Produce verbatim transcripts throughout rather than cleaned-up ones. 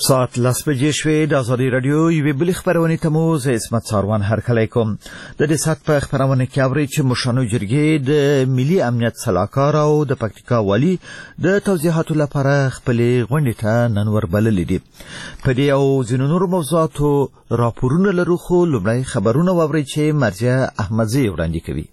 ساعت لس بجې شوې. د ازادي راډیو یوې بلې خپرونې ته مو زه عصمت ساروان هرکلی کوم. د دې ساعت په خپرونه کې اورئ چې مشرانو جرګې د ملي امنیت سلاکار او د پکتیکا والي د توضیحاتو لپاره خپلې غونډې ته نن وربللي دي. په دې او ځینو نورو موضوعاتو راپورونه لرو، خو لومړی خبرونه واورئ چې مرجع احمدزی وړاندې کوي.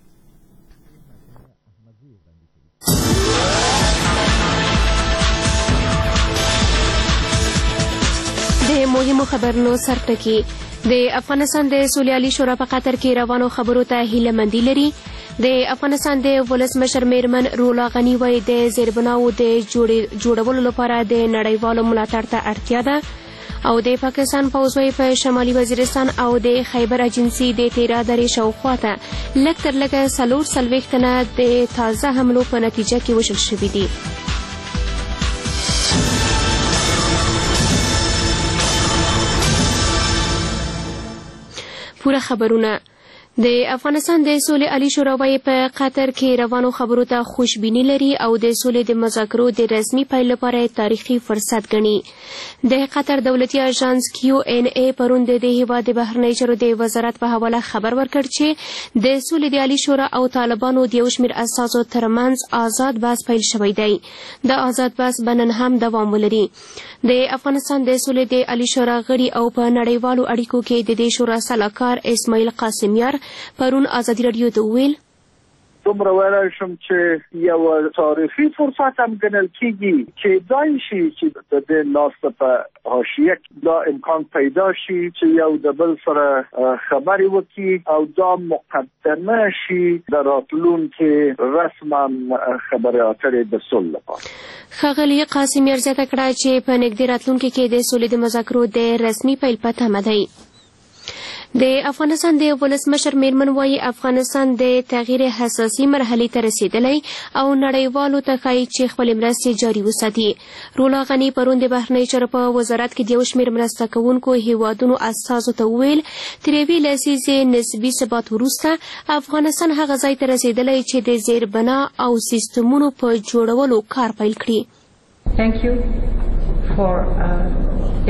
د مهمو خبرونو سرټکی. د افغانستان د سولیالي شورا په قطر کې روانو خبرو ته هیله مندي لري. د افغانستان د ولسمشر میرمن رولا غني وایي د زیربناو د جوړولو لپاره د نړیوالو ملاتړ ته اړتیا ده، او د پاکستان پوځ وایي په شمالي وزیرستان او د خیبر ایجنسي د تیرا درې شاوخوا ته لږ تر لږه څلور څلوېښت تنه د تازه حملو په نتیجه کې وژل شوي دي. پوره خبرونه. د افغانستان د سولې عالی شورا وایي په قطر کې روانو خبرو ته خوشبیني لري او د سولې د مذاکرو د رسمي پیل لپاره تاریخي فرصت ګڼي. د قطر دولتي اژانس کیو ان ای پرون د دې هیواد د بهرنیو چارو د وزارت په حواله خبر ورکړ چې د سولې د عالی شورا او طالبانو د یو شمېر اساسو ترمنځ آزاد بحث پیل شوی دی. د آزاد بحث به نن هم دوام ولري. د افغانستان د سولې د عالی شورا غړي او په نړیوالو اړیکو کې د دې شورا سلاکار اسماعیل قاسمیار پرون ازادي راډیو ته وویل دومره ویلای شم چې یو تاریخي فرصت هم ګڼل کېږي چې دای شي چې د دې ناسته په حاشیه دا امکان پیدا شي چې یو د بل سره خبرې وکړي او دا مقدمه شي د راتلونکي رسما خبرې اترې د صلح لپاره. ښاغلي قاسمیار زیاته کړه چې په نږدې راتلونکي کې د سولې د مذاکرو د رسمي پیل په تمه دی. د افغانستان د ولسمشر میرمن وایي افغانستان د تغییر حساسي مرحلې ته رسیدلی او نړیوالو ته ښایي چې خپلې مرستې جاري وساتي. رولا غني پرون د بهرنیو چارو په وزارت کې د یو شمېر مرسته کوونکو هیوادونو استازو ته وویل تر یوې لسیزې نسبي ثبات وروسته افغانستان هغه ځای ته رسیدلی چې د زیربنا او سیستمونو په جوړولو کار پیل کړي. Thank you for uh...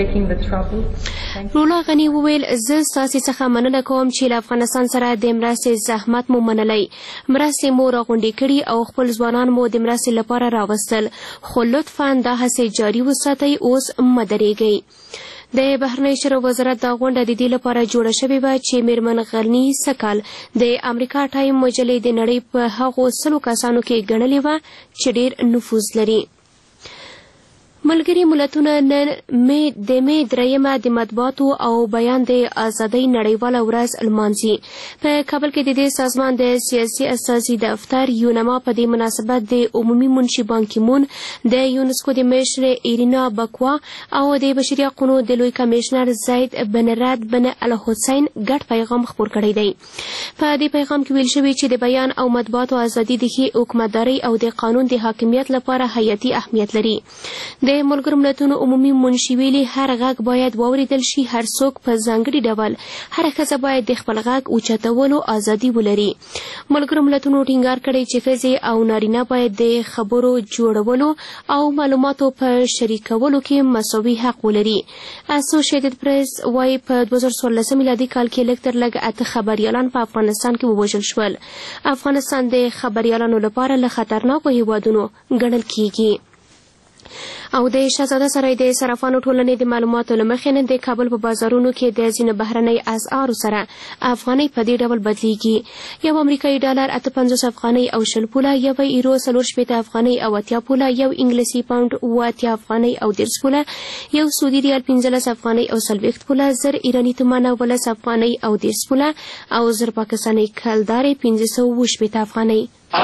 رولا غني وویل زه ستاسې څخه مننه کوم چې له افغانستان سره د مرستې زحمت مو منلی، مرستې مو راغونډې کړي او خپل ځوانان مو د مرستې لپاره راوستل، خو لطفا دا هڅې جاري وساتئ، اوس مه درېږئ. د بهرنیو چارو وزارت دا غونډه د دې لپاره جوړه شوې وه چې میرمن غني سکال د امریکا ټایم مجلې د نړۍ په هغو سلو کسانو کې ګڼلې وه چې ډېر نفوذ لري. ملګري ملتونه نن مې د مې درېیمه د مطبوعاتو او بیان د ازادۍ نړیواله ورځ لمانځي. په کابل کې د دې سازمان د سیاسي استازي دفتر یونما په دې مناسبت د عمومي منشي بان کی مون، د یونسکو د مشر ایرینا بکوا او د بشري حقوقو د لوی کمشنر زید بن رد بن الحسین ګډ پیغام خپور کړی دی. په دې پیغام کې ویل شوي چې د بیان او مطبوعاتو ازادي د ښې حکومتدارۍ او د قانون د حاکمیت لپاره حیاتي اهمیت لري. د ملګرو ملتونو عمومي منشي ویلي هر غږ باید واوریدل شي، هر څوک په ځانګړي ډول هره ښځه باید د خپل غږ اوچتولو ازادي ولري. ملګرو ملتونو ټینګار کړی چې ښځې او نارینه باید د خبرو جوړولو او معلوماتو په شریکولو کې مساوي حق ولري. اسوسییټډ پریس وایي په دوه زره څوارلسم میلادي کال کې لږ تر لږه اته خبریالان په افغانستان کې ووژل شول. افغانستان د خبریالانو لپاره له خطرناکو هیوادونو ګڼل کیږي. او د شهزاده سرای د صرافانو ټولنې د معلوماتو له مخې نن د کابل په بازارونو کې د ځینو بهرنۍ اسعارو سره افغانۍ په دې ډول بدلیږي. یو امریکایي ډالر اته پنځوس افغانۍ او شل پوله، یو ایرو څلور شپېته افغانۍ او اتیا پوله، یو انګلیسي پاونډ اوه اتیا افغانۍ او دېرش پوله، یو سعودي ریال پنځلس افغانۍ او څلوېښت پوله، زر ایراني تومان اوولس افغانۍ او دېرش پوله او زر پاکستاني کلدارې پنځه سوه اووه شپېته افغانۍ.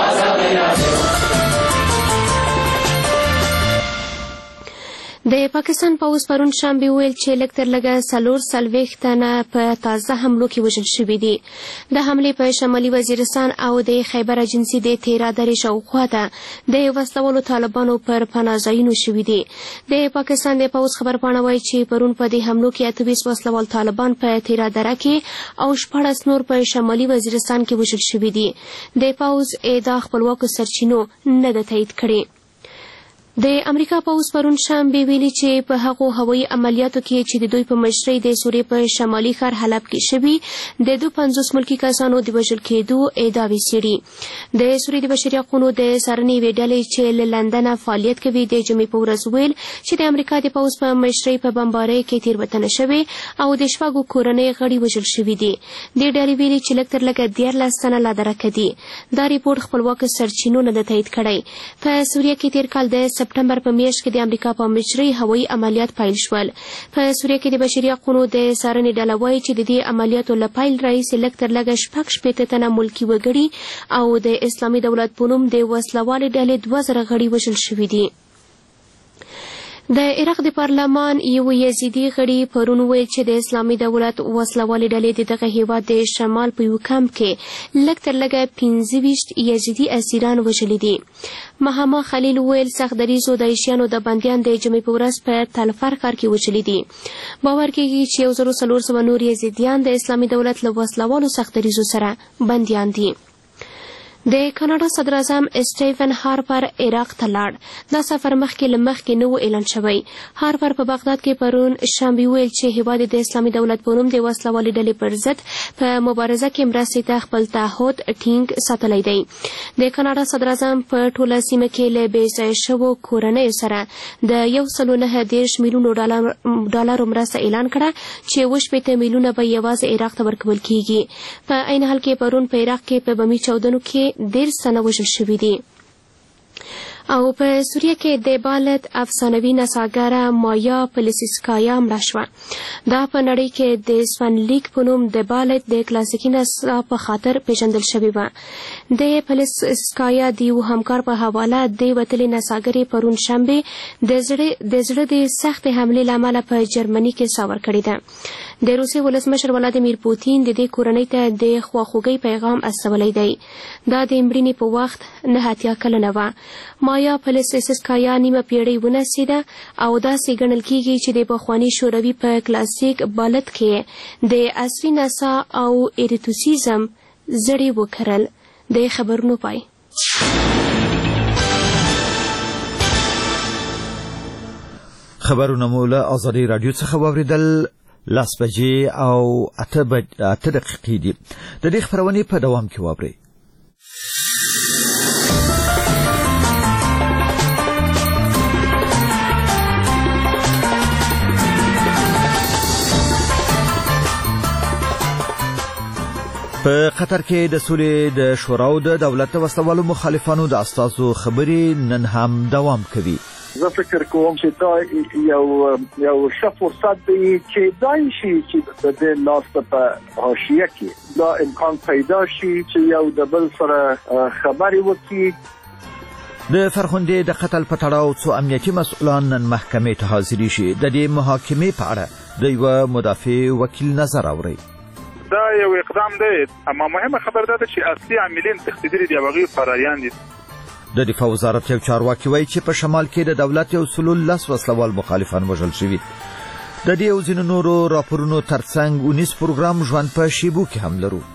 د پاکستان پوځ پرون شنبه ویل چې لږ تر لږه څلور څلوېښت تنه په تازه حملو کې وژل شوي دي. د حملې په شمالي وزیرستان او د خیبر ایجنسي د تیرا درې شاوخوا ته د وسلوالو طالبانو پر پناه ځایونو شوي دي. د پاکستان د پوځ خبرپاڼه وایي چې پرون په دې حملو کې اته ویشت وسلوال طالبان په تیرا دره کې او شپاړس نور په شمالي وزیرستان کې وژل شوي دي. د پوځ ادعا خپلواکو سرچینو نه ده تایید کړې. د امریکا پوځ پرون شنبه ویلي چې په هغو هوایي عملیاتو کې چې د دوی په مشرۍ د سوریې په شمالي ښار حلب کې شوي د دوه پنځوس ملکي کسانو د وژل کېدو ادعاوې څېړي. د سوریې د بشري حقونو د څارنې یوې ډلې چې له لندنه فعالیت کوي د جمعې په ورځ ویل چې د امریکا د پوځ په مشرۍ په بمبارۍ کې تېروتنه شوې او د شپږو کورنۍ غړي وژل شوي دي. دې ډلې ویلي چې لږ تر لږه دیارلس تنه لا درکه دي. دا ریپورټ خپلواکو سرچینو نه ده تایید کړی. په سوریه کې تېر کال د سپټمبر په میاشت کې د امریکا په مشرۍ هوایي عملیات پیل شول. په سوریه کې د بشري حقونو د څارنې ډله وایي چې د دې عملیاتو له پیل راهیسې لږ تر لږه شپږ شپېته تنه ملکي وګړي او د اسلامي دولت په نوم د وسلوالې ډلې دوه زره غړي وژل شوي دي. د عراق د پارلمان یو یزیدي غړي پرون ویل چې د اسلامي دولت وسلوالې ډلې د دغه هیواد د شمال په یو کمپ کې لږ تر لږه پنځه ویشت یزیدي اسیران وژلي دي. محمد خلیل ویل سخت دریځو داعشیانو د بندیان د جمعې په ورځ په تلفر ښار کې وژلي دي. باور کېږي چې یو زر څلور سوه نور یزیدیان د اسلامي دولت له وسلوالو سخت دریځو سره بندیان دي. د کاناډا صدر اعظم سټیفن هارپر عراق ته لاړ. دا سفر مخکې له مخکې نه و اعلان شوی. هارپر په بغداد کې پرون شنبه ویل چې هیواد د اسلامي دولت په نوم د وسلوالې ډلې پر ضد په مبارزه کې مرستې ته خپل تعهد ټینګ ساتلی دی. د کاناډا صدر اعظم په ټوله سیمه کې له بې ځایه شوو کورنیو سره د یو سلو نهه دېرش میلیونو ډالرو مرسته اعلان کړه چې اووه شپېته میلیونه به یوازې عراق ته ورکول کیږي. په عین حال کې پرون په عراق کې په بمي چاودنو کې ډېر تنه وژل شوي دي. او په سوریه کې د بالت افسانوي نڅاګره مایا پلیسیسکایا مړه شوه. دا په نړۍ کې د سون لیک په نوم د بالت د کلاسیکي نڅا په خاطر پیژندل شوې وه. د پلیسیسکایا د یو همکار په حواله د وتلې نڅاګرې پرون شنبه د زړه د سختې حملې له امله په جرمني کې سا ورکړې ده. د روسیې ولسمشر ولادیمیر پوتین د دې کورنۍ ته د خواخوږۍ پیغام استولی دی. دا د مړینې په وخت نه اتیا کلنه وه. مایا پلیسیسکایا نیمه پیړۍ ونڅېده او داسې ګڼل کیږي چې د پخواني شوروي په کلاسیک بالت کې د عصري نڅا او ایریتوسیزم زړې وکرل. د خبرونو پای. خبرونه مو له آزادۍ راډیو څخه واورېدل. لاس بجې او اته دقیقې دي. د دې خبرونې په دوام کې واورئ. په قطر کې د سولې د شوراو د دولت وسلوالو مخالفانو د استازو خبرې نن هم دوام کوي. زه فکر کوم چې دا یو یو ښه فرصت دی چې دا شي چې د دې ناسته په حاشیه کې دا امکان پیدا شي چې یو د بل سره خبرې وکړي. د فرخندې د قتل په تړاو څو امنیتي مسؤلان نن محکمې ته حاضرې شي. د دې محاکمې په اړه د یوه مدافع وکیل نظر اورئ. دا یو اقدام دی، اما مهمه خبر ده چې اصلي عاملین تښتېدلي دي او هغوی فراریان دي. د دفاع وزارت یو چارواکي وایي چې په شمال کې د دولت یو سلو لس وسلوال مخالفان وژل شوي. د دې او ځینو نورو راپورونو ترڅنګ اونیس پروګرام ژوند په شیبو کې هم لرو.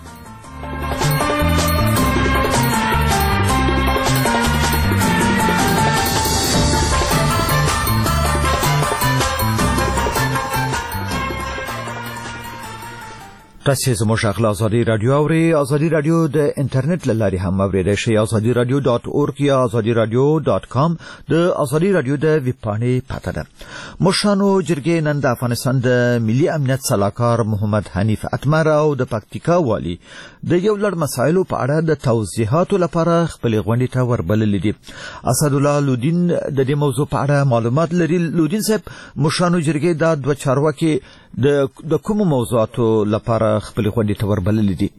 تاسو زموږ غږ آزادي رادیو اوري. آزادي رادیو د انټرنیټ له لارې هم اوریدای شئ. آزادي رادیو ډاټ اورګ یا آزادي رادیو ډاټ کام د آزادي رادیو د ویب پاڼې پته ده. مشرانو جرګې نن د افغانستان د ملي امنیت سلاکار محمد حنیف اتمر او د پکتیکا والی د یو لړ مسایلو په اړه د توضیحاتو لپاره خپلې غونډې ته وربللي دي. اسدالله لودین د دې موضوع په اړه معلومات لري. لودین صاحب، مشرانو جرګې دا دوه چارواکي د د کومو موضوعاتو لپاره خپل غونډې ته وربللي دي؟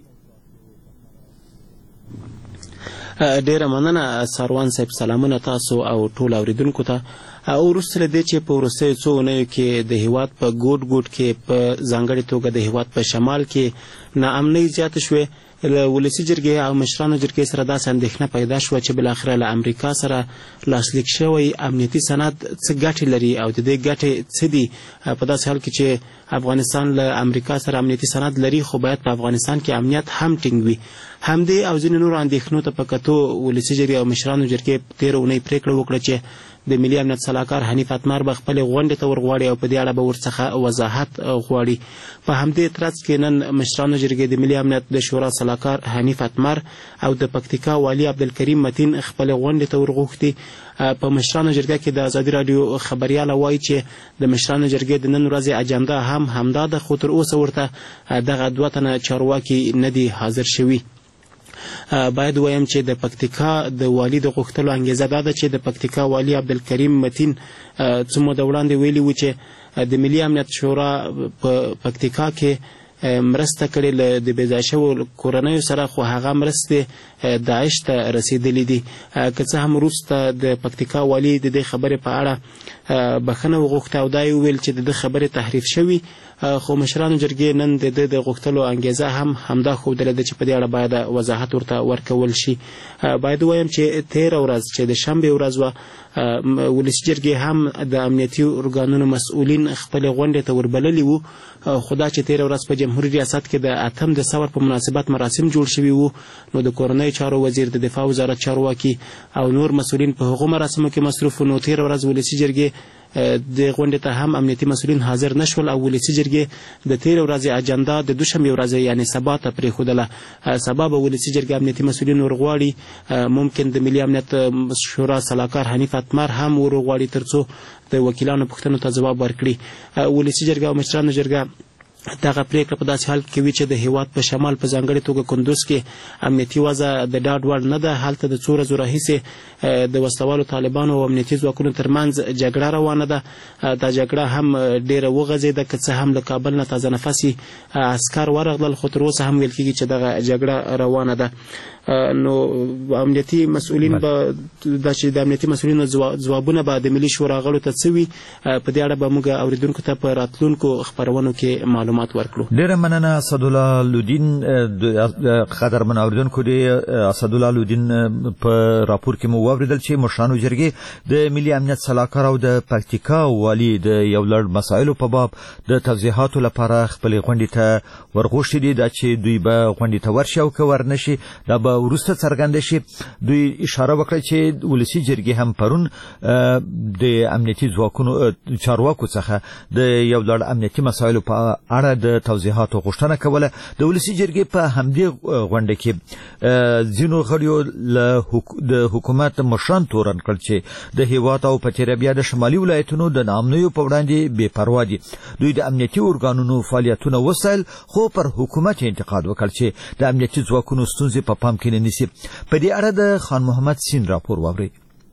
ډیره مننه ساروان صاحب. سلامونه تاسو او ټول اوریدونکو ته. او وروسته له دې چې په وروستیو څو اونیو کې د هیواد په ګوټ ګوټ کې په ځانګړې توګه د هیواد په شمال کې ناامنۍ زیاته شوې، له ولسي جرګې او مشرانو جرګې سره داسې اندېښنه پیدا شوه چې بالاخره له امریکا سره لاسلیک شوی امنیتي سند څه ګټې لري او د دې ګټې څه دي. په داسې حال کې چې افغانستان له امریکا سره امنیتي سند لري، خو باید په افغانستان کې امنیت هم ټینګ وي. همدې او ځینې نورو اندېښنو ته په کتو ولسي جرګې او مشرانو جرګې تېره اونۍ پرېکړه وکړه چې د ملي امنیت سلاکار حنیف اتمر به خپلې غونډې ته ورغواړي او په دې اړه به ورڅخه وضاحت غواړي. په همدې ترڅ کې نن مشرانو جرګې د ملي امنیت د شورا سلاکار حنیف اتمر او د پکتیکا والي عبدالکریم متین خپلې غونډې ته ورغوښتي. په مشرانو جرګه کې د ازادي راډیو خبریاله وایي چې د مشرانو جرګې د نن ورځې اجنډا هم همدا ده، خو تر اوسه ورته دغه دوه تنه چارواکي نه دي حاضر شوي. باید وایم چې د پکتیکا د والي د غوښتلو انګیزه دا ده چې د پکتیکا والي عبدالکریم متین څه موده وړاندې ویلي و چې د ملي امنیت شورا په پکتیکا کې مرسته کړې له د بې ځای شویو کورنیو سره، خو هغه مرستې داعش ته رسېدلې دي. که څه هم وروسته د پکتیکا والي د دې خبرې په اړه بخښنه وغوښته او دا یې وویل چې د ده خبرې تحریف شوي، خو مشرانو جرګې نن د ده د غوښتلو انګیزه هم همدا ښودلې ده چې په دې اړه باید وضاحت ورته ورکول شي. باید ووایم چې تېره ورځ چې د شنبې ورځ وه، ولسي جرګې هم د امنیتي ارګانونو مسؤلین خپلې غونډې ته وربللي وو، خو دا چې تېره ورځ په جمهوري ریاست کې د اتم د ثور په مناسبت مراسم جوړ شوي وو، نو د کورنیو چارو وزیر، د دفاع وزارت چارواکي او نور مسؤلین په هغو مراسمو کې مصروف وو. نو تېره ورځ ولسي جرګې د غونډې ته هم امنیتي مسؤلین حاضر نشول او ولسي جرګې د تېرې ورځې اجنډا د دوشنبې ورځې یعنې سبا ته پرېښودله. سبا به ولسي جرګې امنیتي مسؤلین ورغواړي، ممکن د ملي امنیت شورا سلاکار حنیف اتمر هم ورغواړي تر څو د وکیلانو پوښتنو ته ځواب ورکړي. ولسي جرګه او مشرانو جرګه دغه پریکړه په داسې حال کې کوي چې د هیواد په شمال په ځانګړې توګه کندوز کې امنیتي وضع د ډاډ وړ نه ده. هلته د څو ورځو راهیسې د وسلوالو طالبانو او امنیتي ځواکونو ترمنځ جګړه روانه ده. دا جګړه هم ډېره وغځېده، که څه هم له کابل نه تازه نفسي عسکر ورغلل، خو تر اوسه هم ویل کېږي چې دغه جګړه روانه ده. نو امنیتي مسؤلین به دا چې د امنیتي مسؤلینو ځوابونه به د ملي شورا غړو ته څه وي، په دې اړه به موږ اورېدونکو ته په راتلونکو خپرونو کې معلومات ورکړو. ډېره مننه اسدالله لودین. قدرمن اورېدونکو، د اسدالله لودین په راپور کې مو واورېدل چې مشرانو جرګې د ملي امنیت سلاکار او د پکتیکا والي د یو لړ مسایلو په باب د توضیحاتو لپاره خپلې غونډې ته ورغوښتي دي. دا چې دوی به غونډې ته ورشي او که ورنشي دا به وروسته څرګنده شي. دوی اشاره وکړه چې ولسي جرګې هم پرون د امنیتي ځواکونو چارواکو څخه د یو لړ امنیتي مسایلو په اړه د توضیحاتو غوښتنه کوله. د ولسي جرګې په همدې غونډه کې ځینو غړیو د حکومت مشران تورن کړ چې د هیواد او په تېره بیا د شمالي ولایتونو د ناامنیو په وړاندې بې پروا دي. دوی د امنیتي ارګانونو فعالیتونه وسایل، خو پر حکومت انتقاد وکړ چې د امنیتي ځواکونو ستونزې په پام کې نه نیسي. په دې اړه د خان محمد سین راپور واورئ.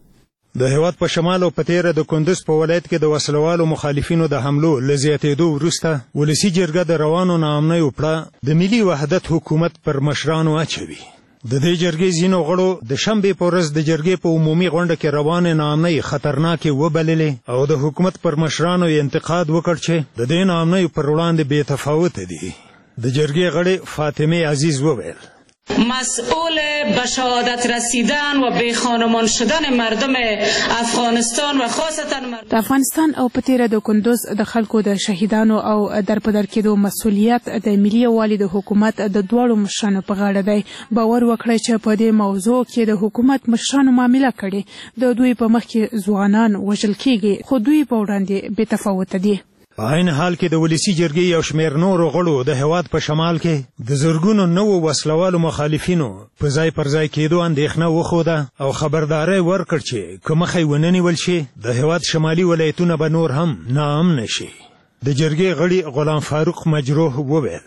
د هیواد په شمال او په تېره د کندوز په ولایت کې د وسلوالو مخالفینو د حملو له زیاتېدو وروسته ولسي جرګه د روانو ناامنیو پړه د ملي وحدت حکومت پر مشرانو اچوي. د دې جرګې ځینو غړو د شنبې په ورځ د جرګې په عمومي غونډه کې روانې ناامنۍ خطرناکې وبللې او د حکومت پر مشرانو انتقاد وکړ چې د دې ناامنیو پر وړاندې بې تفاوته دي. د جرګې غړې فاطمه عزیز وویل: مسئول به شهادت رسیدن و بی خانمان شدن مردم افغانستان و خاصتا د افغانستان او په تېره د کندوز د خلکو د شهیدانو او در په در کېدو مسؤلیت د ملي یووالي د حکومت د دواړو مشرانو په غاړه دی. باور وکړئ چې په دې موضوع کې د حکومت مشرانو معامله کړې. د دوی په مخ کې ځوانان وژل کېږي، خو دوی په وړاندې بې تفاوته دي. په عین حال کې د ولسي جرګې یو شمېر نورو غړو د هیواد په شمال کې د زرګونو نوو وسلوالو مخالفینو په ځای پر ځای کېدو اندېښنه وښوده او خبرداری ورکړ چې که مخه یې ونه نیول شي د هیواد شمالي ولایتونه به نور هم ناامنه شي. د جرګې غړي غلام فاروق مجروح وویل: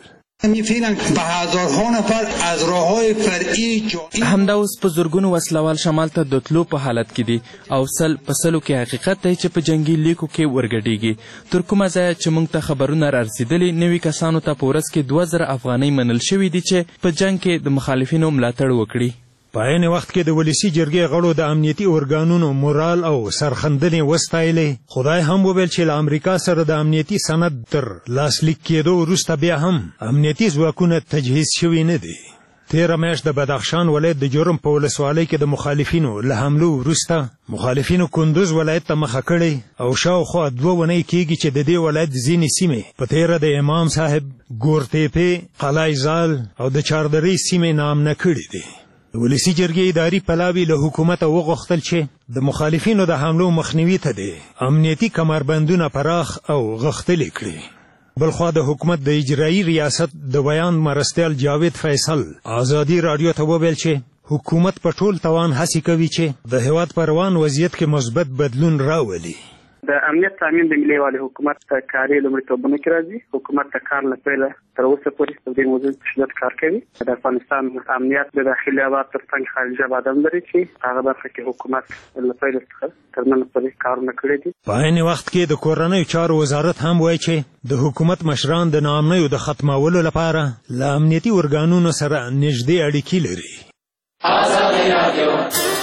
همدا اوس په زرګونو وسلوال شمال ته د تلو په حالت کې دي او سل په سلو کې حقیقت دی چې په جنگي لیکو کې ورګډېږي. تر کومه ځایه چې موږ ته خبرونه رارسېدلي، نوي کسانو ته په ورځ کې دوه زره افغانۍ منل شوي دي چې په جنګ کې د مخالفینو ملاتړ وکړي. په عین وخت کې د ولسي جرګې غړو د امنیتي ارګانونو مورال او سرخندنې وستایلې. خدای هم وویل چې له امریکا سره د امنیتي سند تر لاسلیک کېدو وروسته بیا هم امنیتي ځواکونه تجهیز شوي نه دي. تېره میاشت د بدخشان ولایت د جرم په ولسوالۍ کې د مخالفینو له حملو وروسته مخالفینو کندوز ولایت ته مخه کړې او شاوخوا دوه اونۍ کېږي چې د دې ولایت ځینې سیمې په تېره د امام صاحب، ګورتیپې، قلعه زال او د چاردرې سیمې ناامنه کړي دي. ولسی جرګې اداري پلاوي له حکومت وغوښتل چې د مخالفینو د حملو مخنیوي ته د امنیتي کمربندونه پراخ او غښتلي کړي. بلخوا د حکومت د اجرایي ریاست د بیان مرستیال جاوید فیصل آزادي رادیو ته وویل چې حکومت په ټول توان هڅې کوي چې د هیواد په روان وضعیت کې مثبت بدلون راولي. د امنیت تامین د ملي یووالي حکومت کاري لومړیتوبونه کې راځي. حکومت د کار له پیله تر اوسه پورې په دې موضوع په شدت کار کوي. د افغانستان امنیت د داخلي ابعاد تر څنګ خارجي ابعاد هم لري چې هغه برخه کې حکومت له پیله څخه تر نن پورې کارونه کړي دي. په عین وخت کې د کورنیو چارو وزارت هم وایي چې د حکومت مشران د ناامنیو د ختمولو لپاره له امنیتي ارګانونو سره نږدې اړیکې لري. آزادي رادیو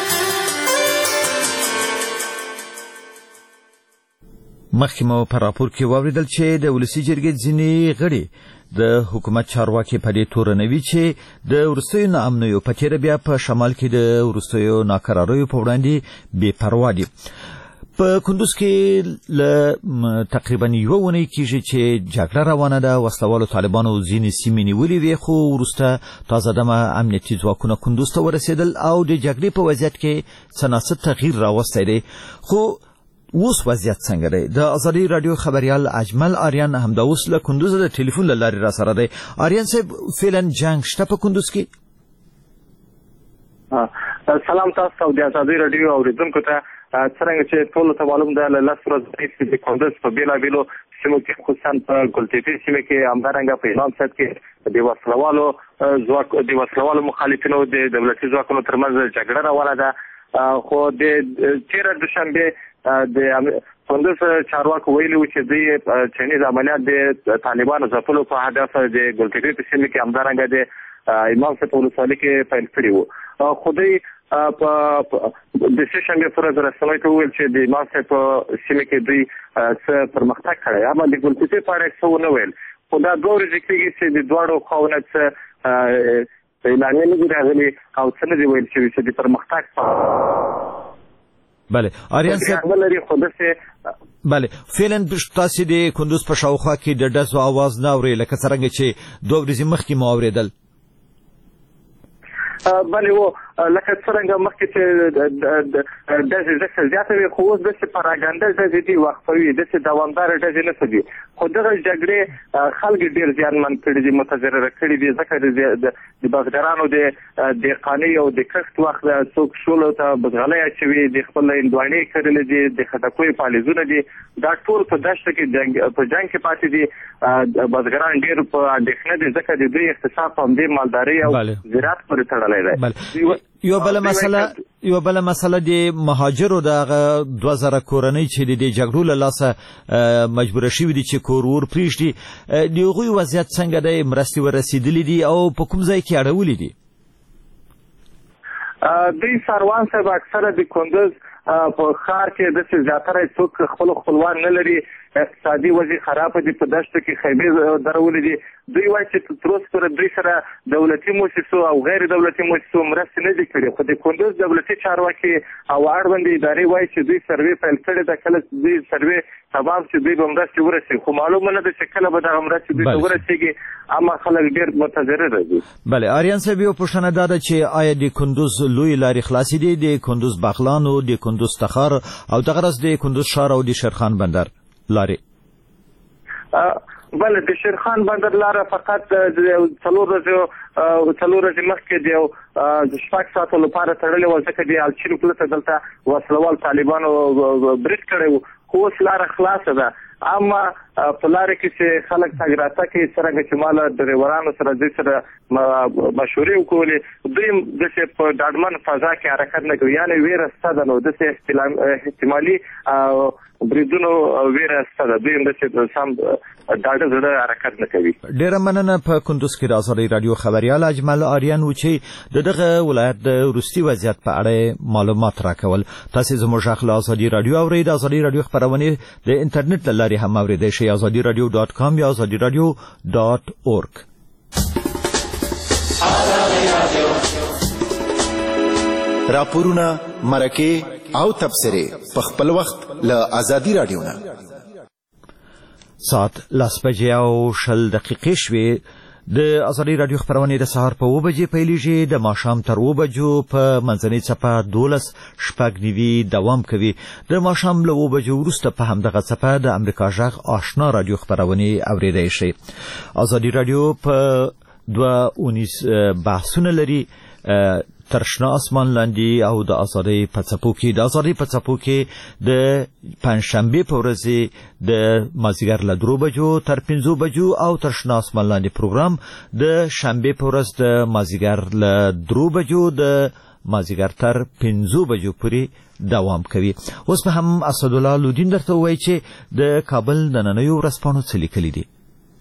مخکې مو په راپور کې واوریدل چې د ولسي جرګې ځینې غړي د حکومت چارواکي په دې تورنوي چې د وروستیو ناامنیو په تېره بیا په شمال کې د وروستیو ناقراریو په وړاندې بې پروا دي. په کندوز کې له تقریبا یوه اونۍ کېږي چې جګړه روانه ده. وسلوالو طالبانو ځینې سیمې نیولې وې خو وروسته تازه دمه امنیتي ځواکونه کندوز ته ورسېدل او د جګړې په وضعیت کې څه ناڅه تغییر راوستی دی. خو اوس وضعیت څنګه دی؟ د آزادي رادیو خبریال اجمل آریان همدا اوس له کندوز د ټلیفون له لارې را سره دی. آریان صاحب، فعلا جنګ شته په کندوز کې؟ سلام تاسو او د آزادي رادیو اوریدونکو ته. څرنګه چې ټولو ته معلوم ده له لس ورځو راهیسې د کندوز په بېلابېلو سیمو کې خصوصا په ګلتېپې سیمه کې همدارنګه په امام صاحب کې د وسلوالو ځواک د وسلوالو مخالفینو د دولتي ځواکونو ترمنځ جګړه روانه ده. خو د تېره دوشنبې د کندوز چارواکو ویلي وو چې دوی چینیز عملیات د طالبانو ځپلو په هدف د ګلتېپې په سیمه کې همدارنګه د امام صاحب په ولسوالۍ کې پیل کړي وو. خو دوی په د سه شنبې پر ورځ رسنیو ته وویل چې د امام صاحب په سیمه کې دوی څه پرمختګ کړی، اما د ګلتېپې په اړه څه ونه ویل. خو دا دوه ورځې کېږي چې د دواړو خواوو نه څه اعلامیې نه دي راغلي او څه نه دي ویل شوي چې د پرمختګ. بله آریان صاحب، بله فعلا تاسو د کندوز په شاوخوا کې د ډزو आवाज نه اورئ لکه څرنګه چې دوه ورځې مخکې مو اورېدل؟ بله و لکه څرنګه مخکې چې ډزې ځکه زیاته وي، خو اوس داسې پراګنډه ډزې دي وقفوي، داسې دوامداره ډزې نه دي. خو دغه جګړې خلک ډېر زیانمن کړي دي، متضرره کړي دي، ځکه د بزګرانو د دهقانۍ او د کښت وخت څوک شولو ته بزغلۍ اچوي، د خپل هندواڼې کرلې دي، د خټکیو پالیزونه دي، دا ټول په دښته کې په جنګ کې پاتې دي. بزګران ډېر په اندېښنه دي ځکه د دوی اقتصاد په همدې مالدارۍ او زراعت پورې تړلی دی. یو بل مسله یو بل مسله د مهاجرو د دوه زره کورنۍ چې د جګړو له لاسه مجبور شوي دي چې کور ور پرېږدي، د هغوی وضعیت څنګه دی؟ مرستې ورسېدلې دي او په کوم ځای کې اړولې دي؟ دوی ساروان صاحب اکثره د کندوز په ښار کې داسې زیاتره څوک خپل خپلوان نه لري، اقتصادي وضع خراب دي، په دښتو کې خیمې درولې دي. دوی وایي چې تر اوسه پورې دوی سره دولتي مؤسسو او غیر دولتي مؤسسو مرستې نه دي کړې. خو د کندوز دولتي چارواکي او اړوندې ادارې وایي چې دوی سروې پیل کړې ده. کله دوی سروې تمام چې دوی به مرستې ورسوي، خو معلومه نه ده چې کله به دغه مرستې دوی ته ورسېږي، اما خلک ډېر متضرره دي. بله آریان صاحب، یو پوښتنه دا ده چې آیا د کندوز لوی لارې خلاصې دي؟ د کندوز بغلانو، د کندوز تخار او دغه راز د کندوز ښار او د شیرخان بندر لارې؟ بله د شیرخان بندر لاره فقط څلور ورځې څلور ورځې مخکې د یو شپږ ساعتو لپاره تړلې وه، ځکه د الچین پله ته دلته وسلوال طالبانو برید کړی و. خو اوس لاره خلاصه ده، اما په لاره کې چې خلک تګ راتګ کوي، څرنګه چې ما له ډریورانو سره دوی سره مشورې وکړلې، دوی هم داسې په ډاډمن فضا کې حرکت نه کوي، یعنې ویره شته ده، نو داسې احتمالي بریدونو ویره شته ده، دوی هم داسې سم ډاډه زړه حرکت نه کوي. ډېره مننه. په کندوز کې د آزادي رادیو خبریال اجمل آریان و چې د دغه ولایت د وروستي وضعیت په اړه معلومات راکول. تاسې زموږ غږ له آزادي رادیو اورئ. د آزادي رادیو خپرونې د انټرنیټ له لارې هم اورېدی شئ، آزادي رادیو ډاټ کام یا آزادي رادیو ډاټ اورګ. راپورونه، مرکې او تبصرې په خپل وخت له آزادي رادیو نه. ساعت لس بجې او شل دقیقې شوې. د ازادي رادیو خبرونه د سهار په اوه بجې پیلېږي، د ماښام تر اوه بجو په منځنۍ څپه دولس شپږ نوي دوام کوي. د ماښام له اوه بجو وروسته په همدغه څپه د امریکا غږ آشنا رادیو خبرونه اوریدای شي. ازادي رادیو په دوه اونیز بحثونه لري، تر شنه اسمان لاندې او د ازادۍ په څپو کې. د ازادۍ په څپو کې د پنجشنبې په ورځ د مازدیګر له درو بجو تر پنځو بجو او تر شنه اسمان لاندې پروګرام د شنبې په ورځ د مازدیګر له درو بجو د مازدیګر تر پنځو بجو پورې دوام کوي. اوس به هم اسدالله لودین درته ووایي چې د کابل نننیو ورځپاڼو څه لیکلي دي.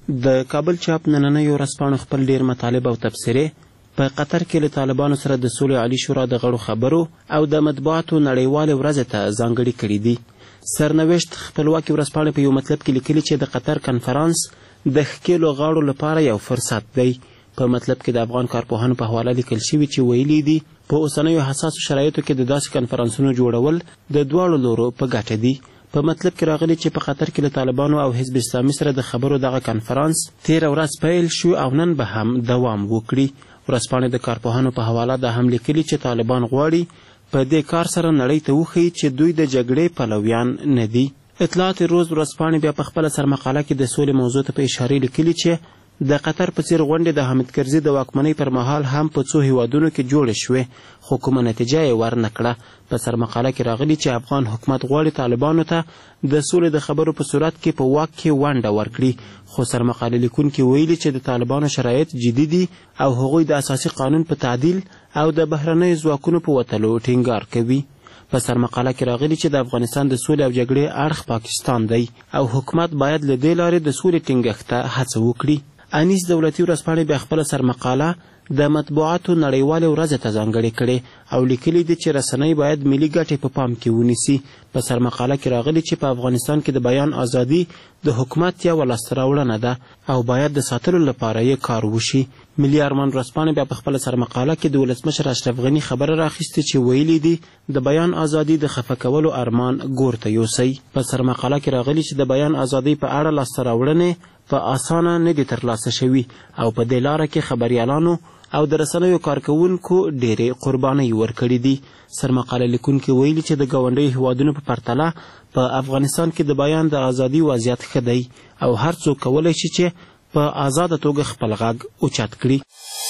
د کابل چاپ نننیو ورځپاڼو خپل ډیر مطالب او تبصرې په قطر کې له طالبانو سره د سولې عالی شورا د غړو خبرو او د مطبوعاتو نړیوالې ورځې ته ځانګړي کړي دي. سرنوشت خپلواکي ورځپاڼې په یو مطلب کې لیکلي چې د قطر کنفرانس د ښکېلو غاړو لپاره یو فرصت دی. په مطلب کې د افغان کارپوهانو په حواله لیکل شوي چې ویلي دي په اوسنیو حساسو شرایطو کې د داسې کنفرانسونو جوړول د دواړو لورو په ګټه دي. په مطلب کې راغلي چې په قطر کې له طالبانو او حزب اسلامي سره د خبرو دغه کنفرانس تېره ورځ پیل شو او نن به هم دوام وکړي. ورځپاڼې د کارپوهانو په حواله دا هم لیکلي چې طالبان غواړي په دې کار سره نړۍ ته وښیي چې دوی د جګړې پلویان نه دي. اطلاعات روز ورځپاڼې بیا په خپله سرمقاله کې د سولې موضوع ته په اشارې لیکلي چې د قطر په څیر غونډې د حامد کرزي د واکمنۍ پر مهال هم په څو هیوادونو کې جوړې شوې، خو کومه نتیجه یې ورنه کړه. په سرمقاله کې راغلي چې افغان حکومت غواړي طالبانو ته د سولې د خبرو په صورت کې په واک کې ونډه ورکړي، خو سرمقاله لیکونکي ویلي چې د طالبانو شرایط جدي دي او هغوی د اساسي قانون په تعدیل او د بهرنیو ځواکونو په وتلو ټینګار کوي. په سرمقاله کې راغلي چې د افغانستان د سولې او جګړې اړخ پاکستان دی او حکومت باید له دې لارې د سولې ټینګښت ته هڅه وکړي. انیس دولتي ورځپاڼې بیا خپله سرمقاله د مطبوعاتو نړیوالې ورځې ته ځانګړې کړې او لیکلي دي چې رسنۍ باید ملي ګټې په پام کې ونیسي. په سرمقاله کې راغلي چې په افغانستان کې د بیان ازادي د حکومت یوه لاسته راوړنه ده او باید د ساتلو لپاره یې کار وشي. ملي ارمان ورځپاڼې بیا په خپله سرمقاله کې د ولسمشر اشرف غني خبره راخیستې چې ویلي دي د بیان ازادي د خفه کولو ارمان ګور ته یوسئ. په سرمقاله کې راغلي چې د بیان ازادۍ په اړه لاسته راوړنې په اسانه نه دي ترلاسه شوي او په دې لاره کې خبریالانو او د رسنیو کارکوونکو ډېرې قربانۍ ورکړي دي. سرمقاله لیکونکي ویلي چې د ګاونډیو هیوادونو په پرتله په افغانستان کې د بیان د ازادي وضعیت ښه دی او هر څوک کولی شي چې په آزاده توګه خپل غږ اوچت کړي.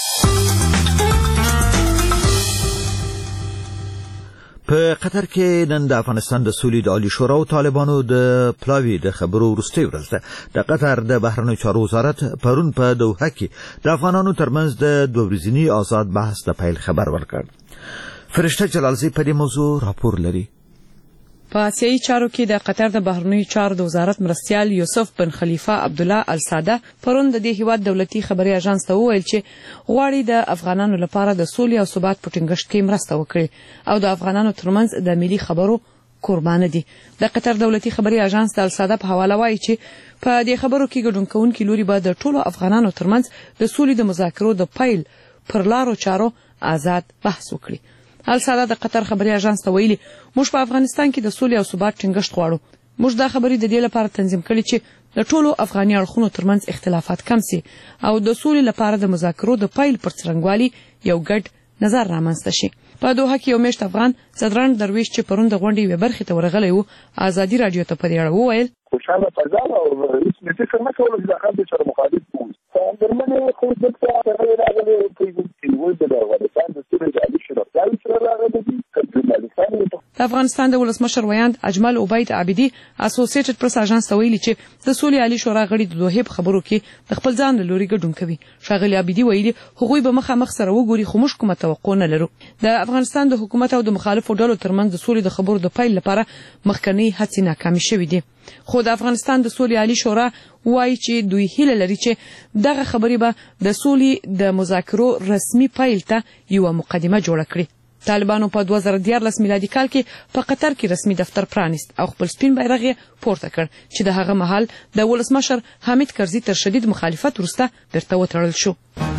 په قطر کې نن د افغانستان د سولې د عالی شورا او طالبانو د پلاوي د خبرو وروستۍ ورځ ده. د قطر د بهرنیو چارو وزارت پرون په دوحه کې د افغانانو ترمنځ د دوه ورځني آزاد بحث د پیل خبر ورکړ. فرشته جلالزی په دې موضوع راپور لري. په آسیایي چارو کې د قطر د بهرنیو چارو د وزارت مرستیال یوسف بن خلیفه عبدالله الساده پرون د دې هیواد دولتي خبري اژانس ته وویل چې غواړي د افغانانو لپاره د سولې او ثبات په ټینګښت کې مرسته وکړي او د افغانانو ترمنځ د ملي خبرو قربانه دي. د قطر دولتي خبري اژانس د الساده په حواله وایي چې په دې خبرو کې ګډون کوونکي لوري به د ټولو افغانانو ترمنځ د سولې د مذاکرو د پیل پر لارو چارو آزاد بحث وکړي. الساده د قطر خبري اژانس ته ویلي موږ په افغانستان کې د سولې او ثبات ټینګښت غواړو. موږ دا خبرې د دې لپاره تنظیم کړي چې د ټولو افغاني اړخونو ترمنځ اختلافات کم سي او د سولې لپاره د مذاکرو د پیل پر څرنګوالي یو ګډ نظر رامنځته شي. په دوحه کې یو میشت افغان صدران درویش چې پرون د غونډې یوې برخې ته ورغلی و ازادي راډیو ته په دې اړه وویل خوشحاله فضا او هیڅ فکر نه کوم چې د خلکو سره مخالف وو. درمنې خو د څه راغلي چې وایي د افغانستان د سولې د عالی شورا سره راغلي دي. د افغانستان د ولسمشر ویاند اجمل عبید عابدی اسوسییټډ پریس اژانس ته ویلي چې د سولې عالی شورا غړي د دوحې په خبرو کې د خپل ځان له لوري ګډون کوي. ښاغلي عابدی ویلي هغوی به مخامخ سره وګوري خو موږ کومه توقع نه لرو. د افغانستان د حکومت او د مخالفو ډلو ترمنځ د سولې د خبرو د پیل لپاره مخکنی هڅې ناکامې شوې دي. خو د افغانستان د سولې عالی شورا وایي چې دوی هیله لري چې دغه خبرې به د سولې د مذاکرو رسمي پیل ته یوه مقدمه جوړه کړي. طالبانو په دوه زره دیارلس میلادي کال کې په قطر کې رسمي دفتر پرانیست او خپل سپین بیرغ یې پورته کړ چې د هغه مهال د ولسمشر حامد کرزي تر شدید مخالفت وروسته بیرته وتړل شو.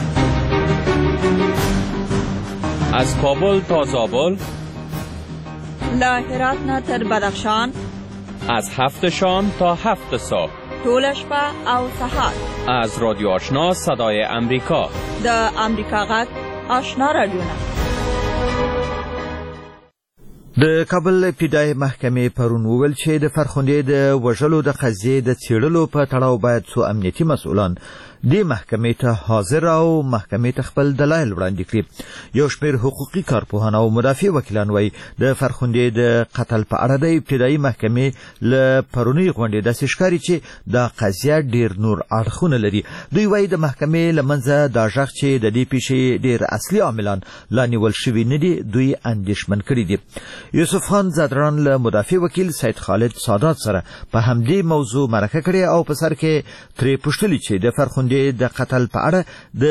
از کابل تا زابل، له هرات نه تر بدخشان، از هفت شام تا هفت صبح، ټول شپه او سهار از رادیو آشنا صدای امریکا د امریکا غږ آشنا رادیو نه. د کابل ابتدایي محکمې پرون وویل چې د فرخندې د وژلو د قضیې د څېړلو په تړاو باید څو امنیتي مسؤلان دې محکمې ته حاضر او محکمې ته خپل دلایل وړاندې کړي. یو شمېر حقوقي کارپوهان او مدافع وکیلان وایي د فرخندې د قتل په اړه د ابتدایي محکمې له پرونۍ غونډې داسې ښکاري چې دا قضیه ډېر نور اړخونه لري. دوی وایي د محکمې له منځه دا غږ چې د دې پیښې ډېر اصلي عاملان لا نیول شوي نه دي دوی اندېښمن کړي دي. یوسف خان زادران له مدافع وکیل سید خالد سادات سره په همدې موضوع مرکه کړې او په سر کې ترې پوښتلي چې د فرخندې د قتل په اړه د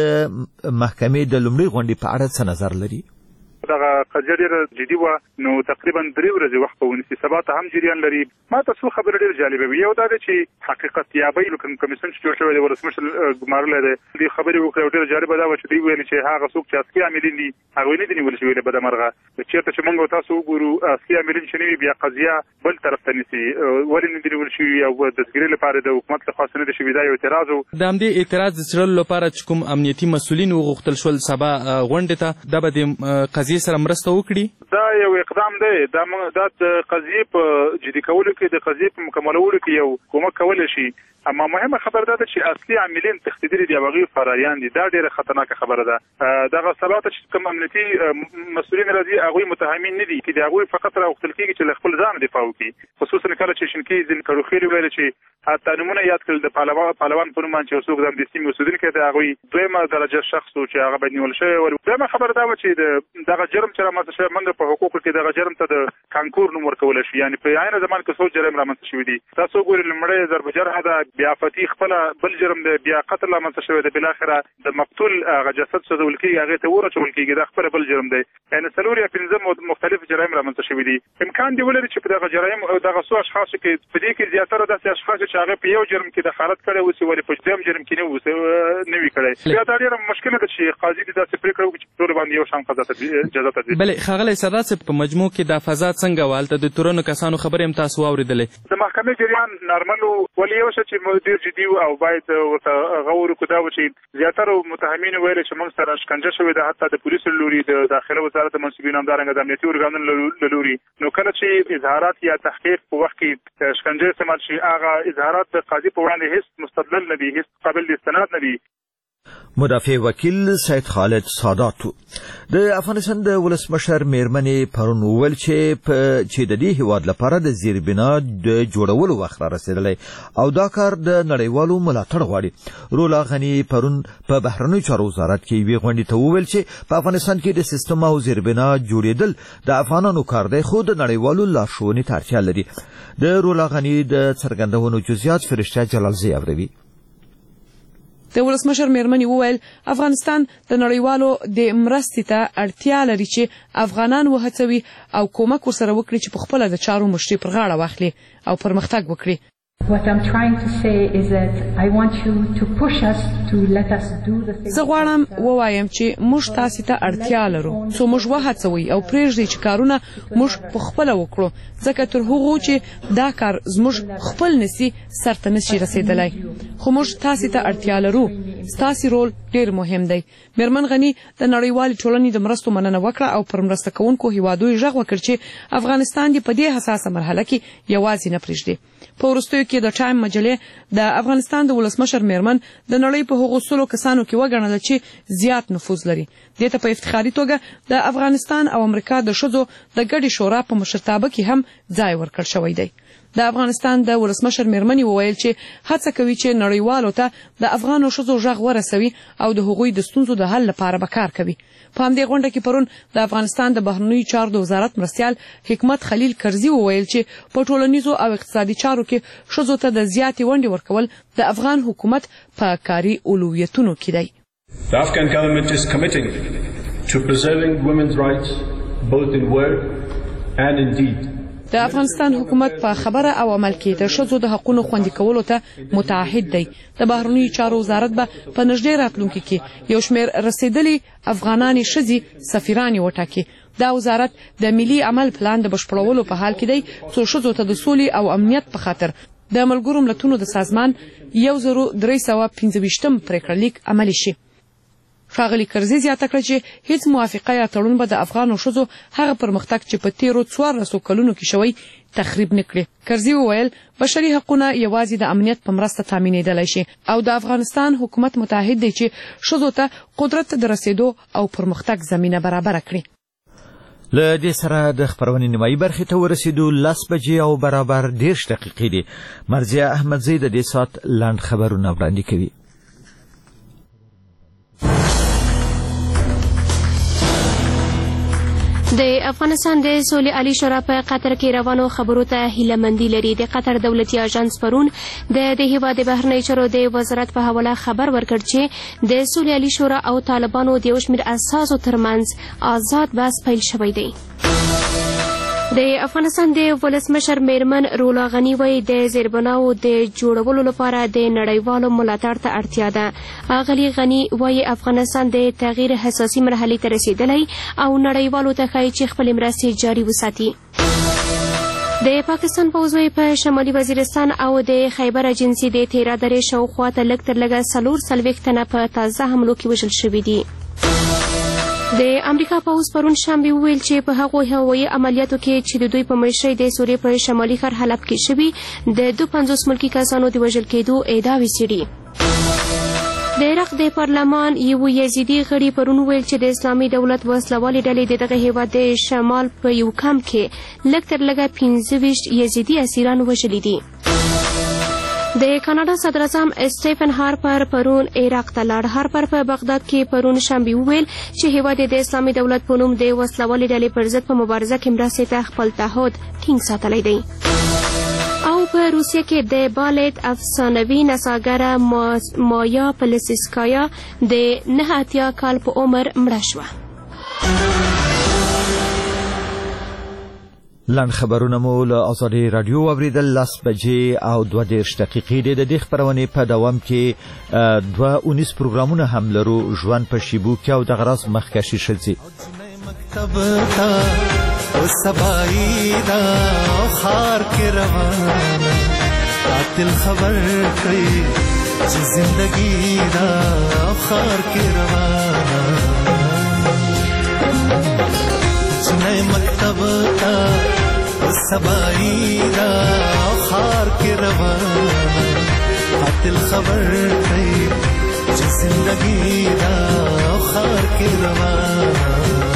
محکمې د لومړۍ غونډې په اړه څه نظر لري. دغه قضیه ډېره جدي وه، نو تقریبا درې ورځې وخت به ونیسي، سبا ته هم جریان لري. ما ته څو خبرې ډېرې جالبه وي. یو دا ده چې حقیقت یابۍ کوم کمیسیون چې جوړ شوی دی ولسمشر ګمارلی دی، دې خبرې وکړې او ډېره جالبه دا وه چې دوی ویل چې هغه څوک چې اصلي عاملین دي هغوی نه دي نیول شوي له بدمرغه. چېرته چې موږ تاسو وګورو اصلي عاملین چې نه وي بیا قضیه بل طرف ته نیسي، ولې نه دي نیول شوي او دستګیرۍ لپاره د حکومت لخوا څه نه دي شوي. دا یو اعتراض و. د همدې اعتراض د څېړلو لپاره چې کوم امنیتي مسؤلین وغوښتل شول سبا غونډې ته، دا به د قضیې سره مرسته وکړي. دا یو اقدام دی، دا دا د قضیې په جدي کولو کې د قضیې په مکملولو کې یو کومک کولی شي. اما مهمه خبره دا ده چې اصلي عاملین تښتېدلي دي او هغوی فراریان دي. دا ډېره خطرناکه خبره ده. دغه سبا ته چې کوم امنیتي مسؤلین راځي هغوی متهمین نه دي، چې د هغوی فقط راوغوښتل کېږي چې له خپل ځانه دفاع وکړي. خصوصا کله چې شینکي ځینې کړوخېلې ویلې چې حتی نومونه یاد کړل د پهلوان په نوم باندې چې یو څوک د همدې سیمې اوسېدونکی دی، هغوی دویمه درجه شخص و چې هغه باید نیول شوی و. دویمه خبره دا وه چې دغه جرم چې رامنځته شوی موږ په حقوقو کې دغه جرم ته د کانکور نوم ورکولی شي، یعنې په عین زمان کې څو جرم رامنځته شوي دي. تاسو وګورئ لومړی ضرب جرحه ده، بیا فتي خپله بل جرم دی، بیا قتل رامنځته شوی دی، بالاخره د مقتول هغه جسد سوځول کېږي هغې ته اور اچول کېږي، دا خپله بل جرم دی. یعنې څلور یا پنځه مختلف جرایم رامنځته شوي دي. امکان دی ولري چې په دغه جرایم دغه څو اشخاصو کې په دې کې زیاتره داسې اشخاص چې هغه په یو جرم کې دخالت کړی اوسي ولې په دویم جرم کې نه اوسي نه وي کړی. بیا دا ډېره مشکله ده چې قاضي دې داسې پرېکړه وکړي چې په ټولو باندې یو شان قضا جزا تدوین. بلې ښاغلی سردار صاحب په مجموع کې دا فضا څنګه وه؟ هلته د تورنو کسانو خبرې هم تاسو واورېدلې. د محکمې جریان نارمل و، ولې یو شه چې ډېر جدي و او باید ورته غور وکړو دا و چې زیاترو متهمینو ویل چې موږ سره شکنجه شوې ده، حتی د پولیسو له لوري د داخله وزارت د منصبینو همدارنګه د امنیتي ارګانونو له لوري. نو کله چې اظهارات یا تحقیق په وخت کې شکنجه استعمال شي هغه اظهارات د قاضي په وړاندې هیڅ مستدلل نه دي، هیڅ قابل د استناد نه دي. مدافع وکیل سید خالد سادات د افغانستان د ولسمشر میرمنې پرون وویل چې چې د دې هیواد لپاره د زیربنا د جوړولو وخت را رسېدلی او دا کار د نړیوالو ملاتړ غواړي. رولا غني پرون په بهرنیو چارو وزارت کې یوې غونډې ته وویل چې په افغانستان کې د سیستم او زیربنا جوړېدل د افغانانو کار دی خو د نړیوالو لارښوونې ته اړتیا لري. د رولا غني د څرګندونو جزئیات فرشته جلالزی اوروي. د ولسمشر میرمنې وویل افغانستان د نړیوالو د مرستې ته اړتیا لري چې افغانان وهڅوي او کومک ورسره وکړي چې په خپله د چارو مشري پر غاړه واخلي او پرمختګ وکړي. What I'm trying to say is that I want you to push us to let us do the things. زه غواړم ووایم چې موږ تاسو ته اړتیا لرو څو موږ وهڅوي او پرېږدي چې کارونه موږ په خپل وکړو ځکه تر هغو چې دا کار زموږ خپل نسی سرته نشي رسیدلی خو موږ تاسو ته اړتیا لرو. ستاسو رول ډیر مهم دی. میرمن غني د نړیوال ټولنې د مرستو مننه وکړه او پر مرسته کوونکو هیوادوي ژغ وکړ چې افغانستان دی په دې حساسه مرحله کې یوازې نه پرېږدي. په وروستیو کې د ټایم مجلې د افغانستان د ولسمشر میرمن د نړۍ په هغو سلو کسانو کې وګڼله چې زیات نفوذ لري. دې ته په افتخاري توګه د افغانستان او امریکا د ښځو د ګډې شورا په مشرتابه کې هم ځای ورکړل شوی دی. د افغانستان د ولسمشر میرمنې وویل چې هڅه کوي چې نړیوالو ته د افغانو ښځو غږ ورسوي او د هغوی د ستونزو د حل لپاره به کار کوي. په همدې غونډه کې پرون د افغانستان د بهرنیو چارو د وزارت مرستیال حکمت خلیل کرزي وویل چې په ټولنیزو او اقتصادي چارو کې ښځو ته د زیاتې ونډې ورکول د افغان حکومت په کاري اولویتونو کې دی. The Afghan government is committing to preserving women's rights both in word and in deed. د افغانستان حکومت په خبره او عمل کې د ښځو د حقوقو خوندي کولو ته متعهد دی. د بهرنیو چارو وزارت به په نږدې راتلونکي کې یو شمېر رسېدلي افغانانې ښځې سفیرانې وټاکي. دا وزارت د ملي عمل پلان د بشپړولو په حال کې دی څو ښځو ته د سولې او امنیت په خاطر د ملګرو ملتونو د سازمان یو زرو درې سوه پنځه ویشتم پریکړه لیک عملي شي. ښاغلي کرزي زیاته کړه چې هیڅ موافقه یا تړون به د افغانو ښځو هغه پرمختګ چې په تیرو څوارلسو کلونو کې شوی تخریب نه کړي. کرزي وویل بشري حقونه یوازې د امنیت په مرسته تامینېدلی شي او د افغانستان حکومت متعهد دی چې ښځو ته قدرت د رسېدو او پرمختګ زمینه برابره کړي. له دې سره د خپرونې نیمایي برخې ته ورسېدو. لس بجې او برابر دېرش دقیقې دي. مرضیه احمدزی د دې ساعت لنډ خبرونه وړاندې کوي. د افغانستان د سولې عالي شورا په قطر کې روانو خبرو ته هیلهمندي لري. د قطر دولتي اژانس پرون د دې هیواد د بهرنیو چارو د وزارت په حواله خبر ورکړ چې د سولې عالي شورا او طالبانو د یو شمېر اساسو ترمنځ آزاد بحث پیل شوی دی. د افغانستان د ولسمشر میرمن رولا غني وایي د زیربناو د جوړولو لپاره د نړیوالو ملاتړ ته اړتیا ده. اغلي غني وایي افغانستان د تغییر حساسي مرحلې ته رسیدلی او نړیوالو ته ښایي چې خپلې مرستې جاري وساتي. د پاکستان پوځ په شمالي وزیرستان او د خیبر اجنسي د تیرا درې شاوخوا ته لږ تر لږه څلور څلوېښت تنه په تازه حملو کې وژل شوي دي. د امریکا پوځ پرون شنبه وویل چې په هغو هوایي عملیاتو کې چې د دوی په مشرۍ د سوریې په شمالي ښار حلب کې شوي د دوه پنځوس ملکي کسانو د وژل کېدو ادعاوې څېړي. د عراق د پارلمان یو یزیدي غړي پرون وویل چې د اسلامي دولت وسلوالې ډلې د دغه هېواد د شمال په یو کمپ کې لږ تر لږه پنځه ویشت یزیدي اسیران وژلي دي. د کاناډا صدراعظم سټیفن هارپر پرون عراق ته لاړ. هارپر په بغداد کې پرون شنبه وویل چې هېواد د اسلامي دولت په نوم د وسلوالې ډلې پر ضد په مبارزه کې مرستې ته خپل تعهد ټینګ ساتلی دی. او په روسیه کې د بالېټ افسانوي نڅاګره مایا پلسیسکایا د نهه اتیا کال په عمر مړه شوه. لنډ خبرونه مو له ازادي راډیو واوریدل. لس بجې او دوه دېرش دقیقې دي. د دې خپرونې په دوام کې دوه اونیس پروګرامونه هم لرو. ژوند په شیبو کې او دغه راز مخکشي ښځې مکتب ته او سبایی دا خار کې روانه قاتل خبر کړي چې زندگی دا خار کې روانه جنې مکتب ته سبایی دا خار کی روانه قاتل خبر کئی چې زندگی دا خار کی روانه.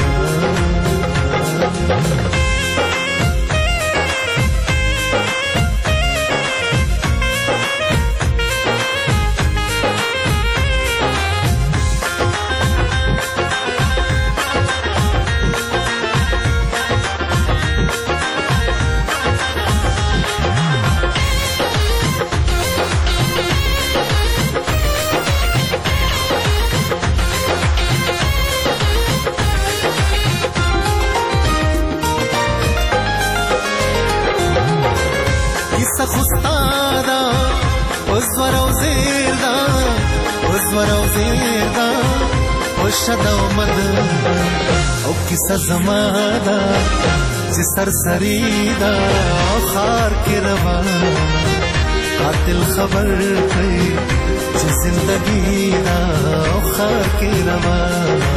شدا مد او کیسه زمادا چې سرسری دا خار کې روانه قاتل خبر کړي چې زندگی دا خار کې روانه.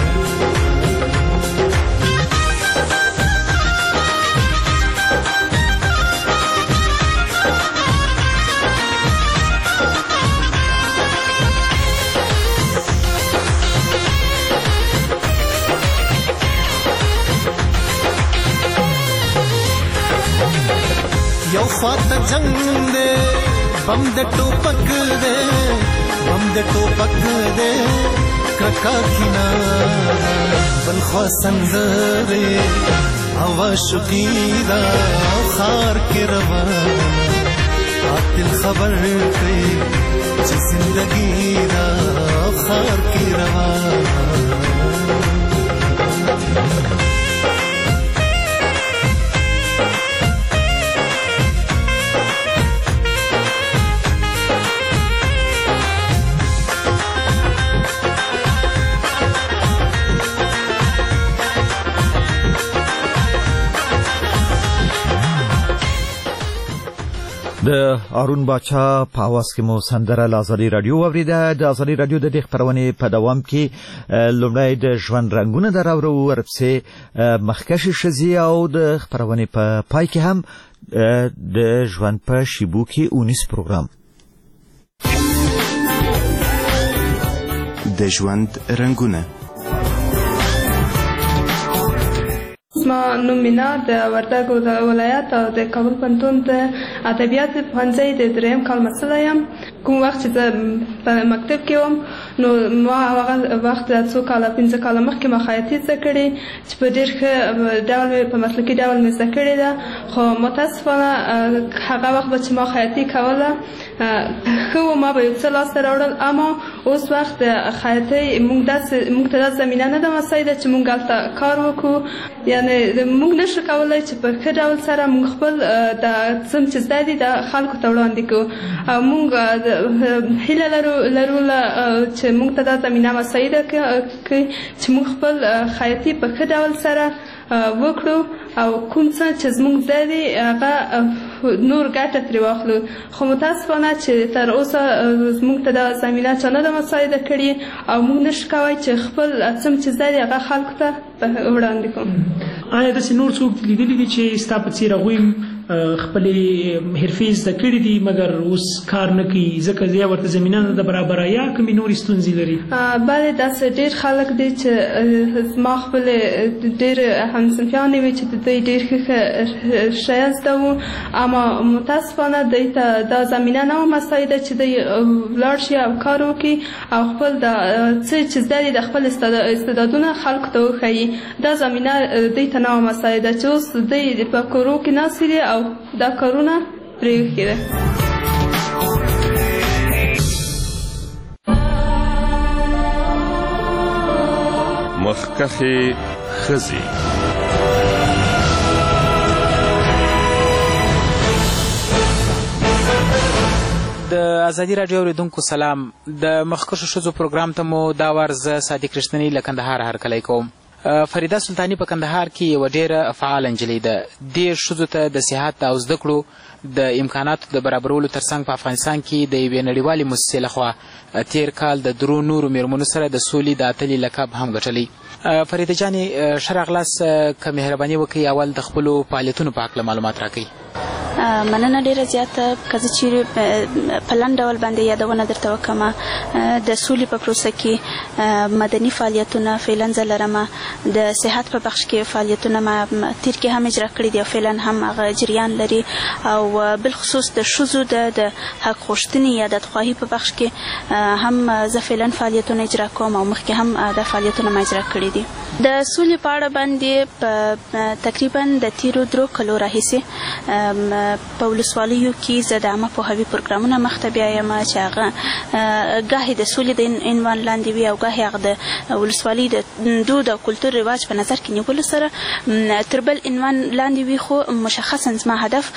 یو خواته جنگ دے بم دے ټوپک دے بم دے ټوپک دے کرکا کینا بل خوا سندرے هوا شقیدا خار کې روان قاتل خبر کړي چې زندگی دا خار کې روان. د هارون باچا په اواز کې مو سندره له ازادي رادیو واوریده. د ازادي رادیو د دې خپرونې په دوام کې لومړی د ژوند رنګونه دراورو، ورپسې مخکشې ښځې او د خپرونې په پای کې هم د ژوند په شیبو کې اونیس پروګرام. د ژوند رنګونه. زما نوم مینا د وردګ ولایت او د کابل پوهنتون د ادبیات پوهنځي د دریم کال محصله یم. کوم وخت چې زه په مکتب کې وم نو ما هغه وخت د څو کاله پنځه کاله مخکې ما خیاطي زده کړې چې په ډېر ښه ډول مې په مسلکي ډول مې زده کړې ده، خو متاسفانه هغه وخت به چې ما خیاطي کوله ښه و، ما به یو څه لاسته راوړل، اما اوس وخت د خیاطۍ موږ موږ ته دا زمینه نه ده مساعده چې موږ هلته کار وکړو. یعنې موږ نشو کولی چې په ښه ډول سره موږ خپل د څه چې زده دي د خلکو ته وړاندې کړو، او موږ هیله لرو لرو چې موږ ته دا زمینه مساعده کړي چې موږ خپل خیاطي په ښه ډول سره وکړو او کوم څه چې زموږ زده دي هغه نور ګټه ترې واخلو. خو متاسفانه چې تر اوسه زموږ ته دا زمینه چا نه ده مساعده کړې او موږ نشو کولی چې خپل څه چې زده دي هغه خلکو ته وړاندې کړو. آیا داسې نور څوک لیدلي دي چې ستا په څېر هغوی خپلې حرفې زده کړي دي مګر اوس کار نه کوي ځکه یا ورته زمینه نه ده برابره یا کومې نورې ستونزې لري؟ بلې داسې ډېر خلک دي چې زما خپلې ډېر همصنفیانې وي چې د دوی ډېر ښه شیان زده وو، اما متاسفانه دوی ته دا زمینه نه وه مساعده چې دوی ولاړ شي او کار وکړي او خپل د څه چې زده دي د خپل استعدادونه خلکو ته وښیي. دا زمینه دوی ته نه وه مساعده چې اوس دوی په کورو کې ناستې دي او دا کارونه پرېښي ده. مخکښې ښځې. د ازادي راډیو اوریدونکو سلام. د مخکښو ښځو پروګرام ته مو دا وار زه صادق رښتینی له کندهار هرکلی کوم. فریده سلطاني په کندهار کې یوه ډېره فعاله نجلۍ ده. دې ښځو ته د صحت او زده کړو د امکاناتو د برابرولو ترڅنګ په افغانستان کې د یوې نړیوالې موسسې لخوا تېر کال د درو نورو میرمنو سره د سولې د اتلې لقب هم ګټلی. فریده جانې ښه راغلاست، که مهرباني وکړئ اول د خپلو فعالیتونو په هکله معلومات راکړئ. مننه ډیره زیاته. که زه چیرې په لنډ ډول باندې یادونه درته وکړم، د سولې په پروسه کې مدني فعالیتونه فعلا زه لرم، د صحت په بخش کې فعالیتونه ما تیر کې هم اجرا کړي دي او فعلا هم هغه جریان لري، او بالخصوص د ښځو د حق غوښتنې یا د خواهي په بخش کې هم زه فعلا فعالیتونه اجرا کوم او مخکې هم دا فعالیتونه ما اجرا کړي دي. د سولې په اړه باندې په تقریبا د تیرو درو کلو راهیسې په ولسوالیو کې زه د عامه پوهاوي پروګرامونه مخته بیایم چې هغه ګاهې د سولې د عنوان لاندې وي او ګاهې هغه د ولسوالۍ د دود او کلتور رواج په نظر کې نیولو سره تر بل عنوان لاندې وي، خو مشخصا زما هدف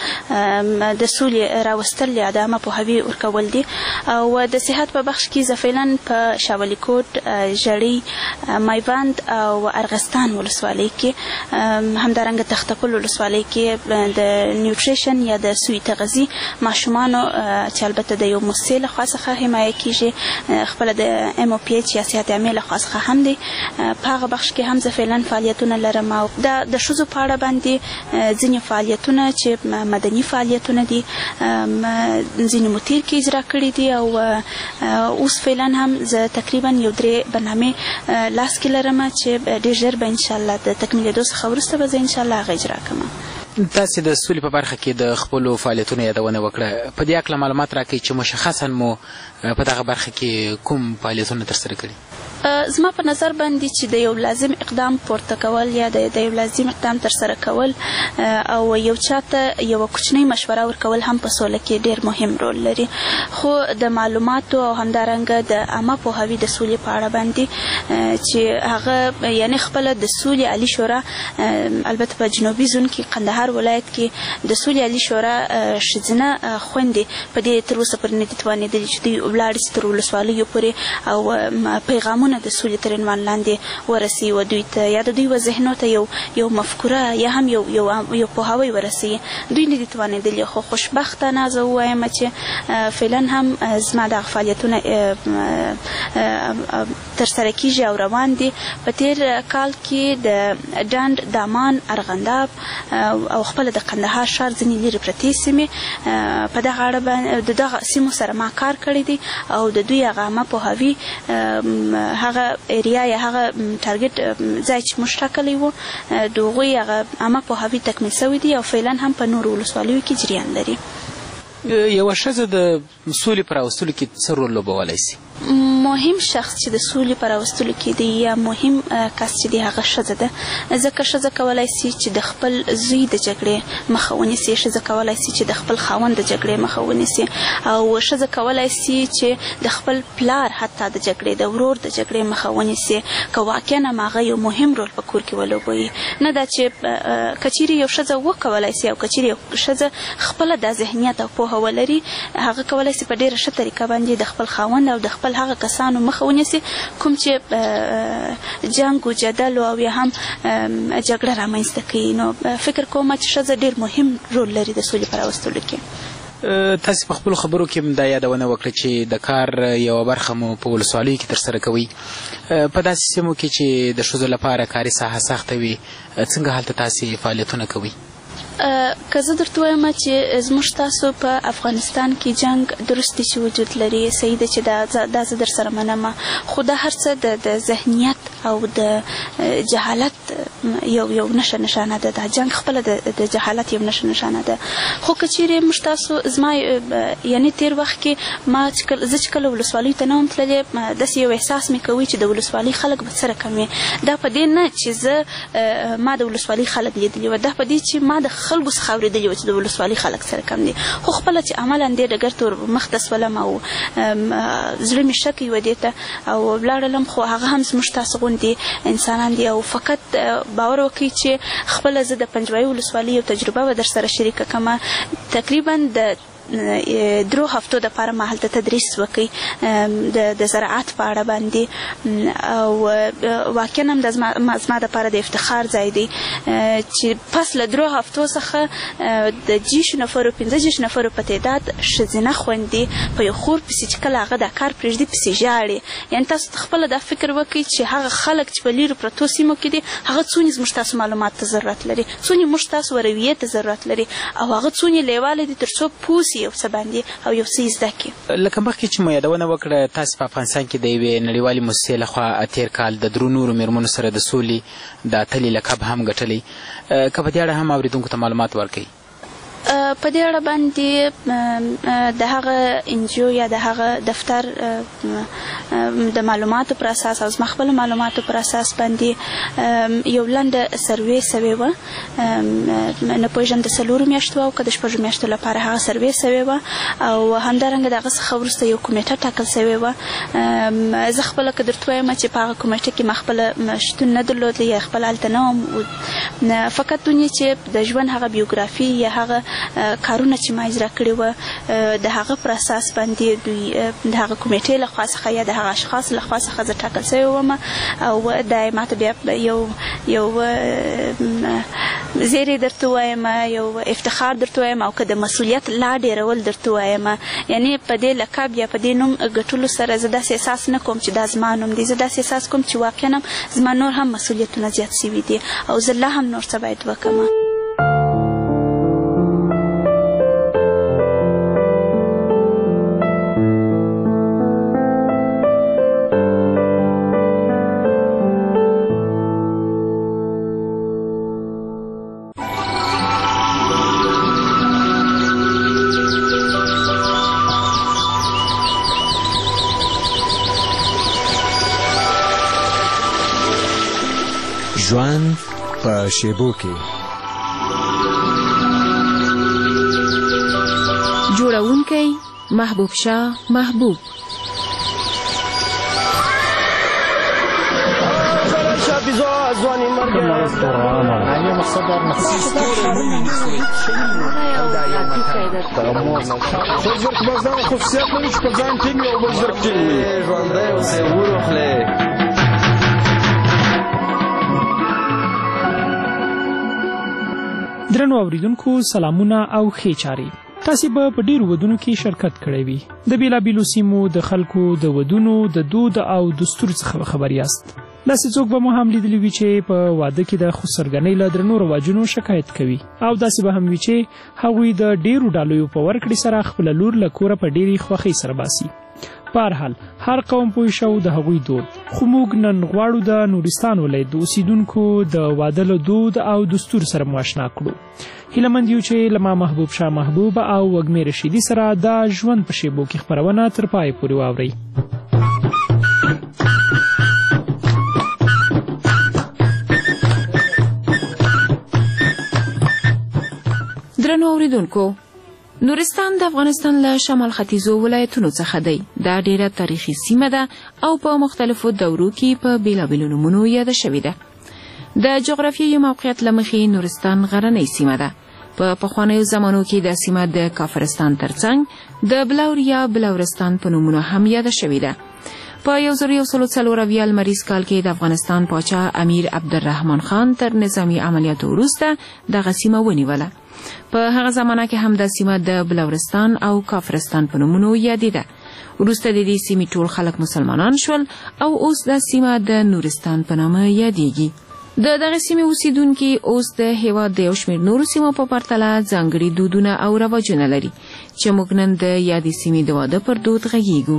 د سولې راوستل یا د عامه پوهاوي ورکول دي. او د صحت په بخش کې زه فعلا په شاولي کوټ، ژړۍ، میوند او ارغستان ولسوالۍ کې، همدارنګه تختپل ولسوالۍ کې د نیوټریشن یا د سوی تغذیې ماشومانو چې البته د یو موسسې لخوا څخه حمایه کیږي، خپله د ام او پی ایچ یا صحت عامې لخوا څخه هم دی، په هغه بخش کې هم زه فعلا فعالیتونه لرم. او د ښځو په اړه باندې ځینې فعالیتونه چې مدني فعالیتونه دي ځینې مو تیر کې اجرا کړي دي، او اوس فعلا هم زه تقریبا یو درې برنامې لاس کې لرم چې ډېر ژر به انشاءالله د تکمیلېدو څخه وروسته به زه انشاءالله هغه اجرا کوم. تاسې د سولې په برخه کې د خپلو فعالیتونو یادونه وکړه، په دې هکله معلومات راکړئ چې مشخصا مو په دغه برخه کې کوم فعالیتونه ترسره کړي. زما په نظر باندې چې د یو لازم اقدام پورته کول یا د یو لازم اقدام ترسره کول او یو چاته یو کوچنی مشوره ورکول هم په سوله کې ډیر مهم رول لري، خو د معلوماتو او همدارنګه د عامه پوهاوي د سولې په اړه باندې چې هغه یعنی خپل د سولې عالی شورا البته په جنوبي زون کې قندهار ولایت کې د سولې عالی شورا ښځینه خویندې په دې تر اوسه پورې نه دي توانېدلې چې دوی ولاړ شي تر ولسوالیو پورې او پیغامونه ګامونه د سولې تر عنوان لاندې ورسي و دوی ته یا د دوی و ذهنو ته یو یو مفکوره یا هم یو یو یو پوهاوی ورسي دوی نه دي توانېدلي خو خوشبختانه زه ووایم چې فعلا هم زما دغه فعالیتونه ترسره کیږي او روان دي په تېر کال کې د ډنډ دامان ارغنداب او خپله د قندهار ښار ځینې لرې پرتې سیمې په دغه اړه د دغه سیمو سره ما کار کړی دی او د دوی هغه عامه پوهاوي هغه ایریا یا هغه ټارګټ ځای چې موږ ټاکلی و د هغوی هغه عامه پوهاوي تکمیل سوی دی او فعلا هم په نورو ولسوالیو کې جریان لري. یوه ښځه د سولې په راوستلو کې څه رول لوبولی شي؟ مهم شخص چې د سولې په راوستلو کې دی یا مهم کس چې دی هغه ښځه ده ځکه ښځه کولی شي چې د خپل زوی د جګړې مخه ونیسي ښځه کولی شي چې د خپل خاوند د جګړې مخه ونیسي او ښځه کولی شي چې د خپل پلار حتی د جګړې د ورور د جګړې مخه ونیسي که واقعا هم هغه یو مهم رول په کور کې ولوبوي نه دا چې که چیرې یو ښځه وکولی شي او که چیرې یو ښځه خپله دا ذهنیت او پوهه ولري هغه کولی شي په ډېره ښه طریقه باندې د خپل خاوند او د خپل هغه کسانو مخه ونیسي کوم چې جنګ و جدل او یا هم جګړه رامنځته کوي. نو فکر کوم چې ښځه ډېر مهم رول لري د سولې په راوستلو کې. تاسې په خپلو خبرو کې دا یادونه وکړه چې د کار یوه برخه مو په ولسوالیو کې ترسره کوئ. په داسې سیمو کې چې د ښځو لپاره کاري ساحه سخته وي څنګه هلته تاسې فعالیتونه کوئ؟ که زه درته ووایم چې زموږ تاسو په افغانستان کې جنګ درست دی چې وجود لري صحیح ده چې دا زه در سره منم خو دا هر څه د ذهنیت او د جهالت یو یو نښه نښانه ده دا جنګ خپله د جهالت یو نښه نښانه ده خو که چیرې موږ تاسو زما یعنې تېر وخت کې ما زه چې کله ولسوالیو ته نه وم تللې داسې یو احساس مې کوي چې د ولسوالۍ خلک به څه رقم وي دا په دې نه چې زه ما د ولسوالۍ خلک لیدلي وه دا په دې چې ما د خلکو څخه اورېدلي وه چې د ولسوالۍ خلک سره کم دي خو خپله چې عملا دې ډګر ته ور مخته سولم او زړه مې ښه کوي و دې ته او ولاړلم خو هغه هم زموږ تاسو غوندې انسانان دي او فقط باور وکړئ چې خپله زه د پنجوایي ولسوالۍ یو تجربه به در سره شریکه کړم تقریبا د درو هفتو دپاره ما هلته تدریس وکړي د زراعت په اړه باندې او واقعا هم د زما دپاره د افتخار ځای دی چې پس له درو هفتو څخه د جیشو نفرو پنځه جیشو نفرو په تعداد ښځینه خویندې په یو خور پسې چې کله هغه دا کار پرېږدي پسې ژاړي یعنې تاسو خپله دا فکر وکړئ چې هغه خلک چې په لیرو پرتو سیمو کې دي هغه څومره زموږ تاسو معلومات ته ضرورت لري څومره موږ تاسو رویې ته ضرورت لري او هغه څومره لیواله دي تر څو پوه یو څه باندې او یو څه زده کړي. لکه مخکې چې مو یادونه وکړه تاسې په افغانستان کې د یوې نړیوالې موسسې لخوا تېر کال د درو نورو مېرمنو سره د سولې د اتلې لقب هم ګټلی که په دې اړه هم اورېدونکو ته معلومات ورکوي؟ په دې اړه باندې د هغه انجیو یا د هغه دفتر د معلوماتو پر اساس او زما خپلو معلوماتو پر اساس باندې یو لنډه سروې سوې وه نه پوهېږم د څلورو میاشتو او که د شپږو میاشتو لپاره هغه سروې سوې وه او همدارنګه د هغه څخه وروسته یو کمیټه ټاکل سوې وه زه خپله که درته ووایم چې په هغه کمیټه کې ما خپله شتون نه درلودلی یا خپله هلته نه وم فقط دونې چې د ژوند هغه بیوګرافي یا هغه کارونه چې ما اجرا کړي وه د هغه پر اساس باندې دوی د هغه کمیټې له خوا څخه یا د هغه اشخاص له خوا څخه زه ټاکل سوې وم او دا یې ماته بیا یو یو زیری درته وایم یو افتخار درته وایم او که د مسؤلیت لا ډېرول درته وایم یعنې په دې لقب یا په دې نوم ګټلو سره زه داسې احساس نه کوم چې دا زما نوم دی زه داسې احساس کوم چې واقعا هم زما نور هم مسؤلیتونه زیات سوي دي او زه لا هم نور څه باید وکړم. ژوند په شیبو کې جوړونکی محبوب شاه محبوب ځواني مرګ یو مقصد دار مخصوص خصوصیت لري چې په ځان ټینګ او بل زر ټینګ وي ژوندی اوسئ وروخلئ درنو اوریدونکو سلامونه او ښې چارې. تاسې به په ډېرو ودونو کې شرکت کړی وي. د بېلابېلو سیمو د خلکو د ودونو د دود او دستور څخه خبر یاست. داسې څوک به مو هم لیدلي وي چې په واده کې د خسرګنۍ له درنو رواجونو شکایت کوي، او داسې به هم وي چې هغوی د ډېرو ډالیو په ورکړې سره خپله لور له کوره په ډېرې خوښۍ سره باسي. په هر حال هر قوم پوه شو د هغوی دود، خو موږ نن غواړو د نورستان ولایت د اوسیدونکو د واده له دود او دستور سره مو اشنا کړو. هیله مند یو چې له ما محبوب شاه محبوب او وږمې رشیدي سره د ژوند په شیبو کې خپرونه تر پای پورې واورئ. درنو اوریدونکو، نورستان د افغانستان له شمال ختیځو ولایتونو څخه دی. دا ډیره تاریخي سیمه ده او په مختلفو دورو کې په بیلابیلو نومونو یاده شوې ده. د جغرافیایي موقعیت له مخې نورستان غرنۍ سیمه ده. په پخوانیو زمانو کې دا سیمه د کافرستان ترڅنګ د بلور یا بلورستان په نومونو هم یاده شوې ده. په یو زر یو سل څلور اویا لمریز کال کې د افغانستان پاچا امیر عبدالرحمن خان تر نظامي عملیاتو وروسته دغه سیمه ونیوله. په هغه زمانه کې هم دا سیمه د بلورستان او کافرستان په نومونو یادېده. وروسته د دې سیمې ټول خلک مسلمانان شول او اوس دا سیمه د نورستان په نامه یادېږي. د دغه سیمې اوسیدونکي اوس د هیواد د یو شمېر نورو سیمو په پرتله ځانګړي دودونه او رواجونه لري چې موږ نن د یادې سیمې د واده پر دود غږیږو.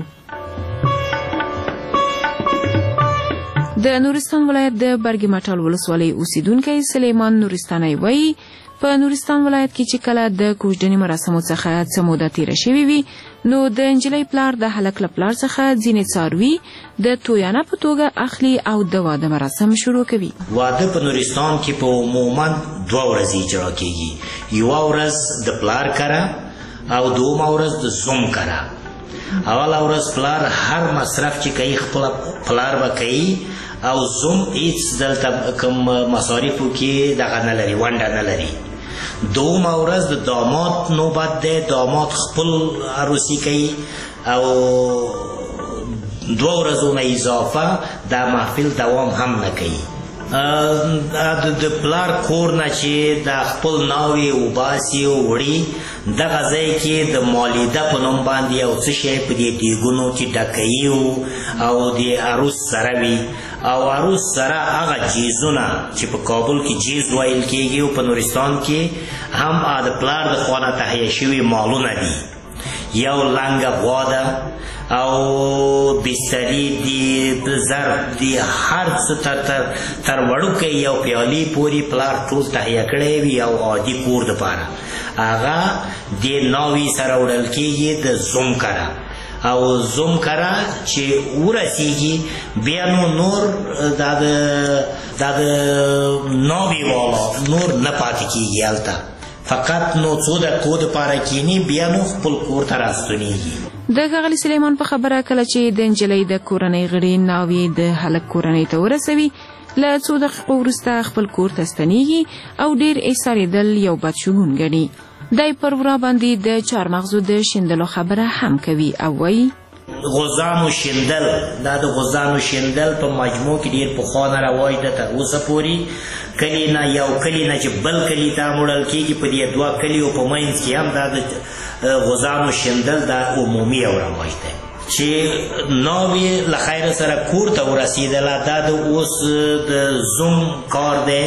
د نورستان ولایت د برګ مټال ولسوالۍ اوسیدونکی سلیمان نورستانی وایي په نورستان ولایت کې چې کله د کوژدنې مراسمو څخه څه موده تیره شوې وي، نو د نجلۍ پلار د هلک له پلار څخه ځینې څاروي د تویانه په توګه اخلي او د واده مراسم شروع کوي. واده په نورستان کې په عموما دوه ورځې اجرا کیږي. یوه ورځ د پلار کره او دومه ورځ د زوم کره. اوله ورځ پلار هر مصرف چې کوي خپل پلار به کوي او زوم هیڅ دلته کوم مصارفو کې دغه نه لري، ونډه نه لري. دومه ورځ د داماد نوبت دی، داماد خپل عروسی کوي او دوه ورځو نه اضافه دا محفل دوام هم نه کوي. د پلار کور نه چې د خپل ناوې وباسي او وړي، دغه ځای کې د مالیده په نوم باندې یو څه شی په دې دیګونو کې ډکوي او د عروس سره وي، او عروس سره هغه جیزونه چې په کابل کې جیز ویل کېږي او په نورستان کې هم د پلار د خوا نه تهیه شوي مالونه دي. یو لنګه غوا ده او بستري دي، ظرف دي، هر څه تر تر وړوکی یو پیالې پورې پلار ټول تهیه کړی وي او عادي کور دپاره هغه د ناوې سره وړل کېږي د زوم کره. او زوم کره چې ورسیږي بیا نو نور دا د ناوې والا نور نه پاتې کېږي هلته، فقط نو څو دقیقو دپاره کینی بیا نو خپل کور ته راستنېږي. د ښاغلي سلیمان په خبره کله چې د نجلۍ د کورنۍ غړي ناوې د هلک کورنۍ ته ورسوي، له څو دقیقو وروسته خپل کور ته ستنېږي او ډېر ایسارېدل یو بد شګون ګڼي. دی پر ورا باندې د چهارمغزو د شیندلو خبره هم کوي او وایي غوزانو شیندل، دا د غوزانو شیندل په مجموع کې ډېر پخوانه رواج ده. تر اوسه پورې کلي نه یو کلي نه چې بل کلي ته وړل کېږي، په دې دوه کلیو په منځ کې هم دا د غوزانو شیندل دا عمومي یو رواج دی. چې ناوې له خیر سره کور ته ورسېدله، دا د اوس د زوم کار دی.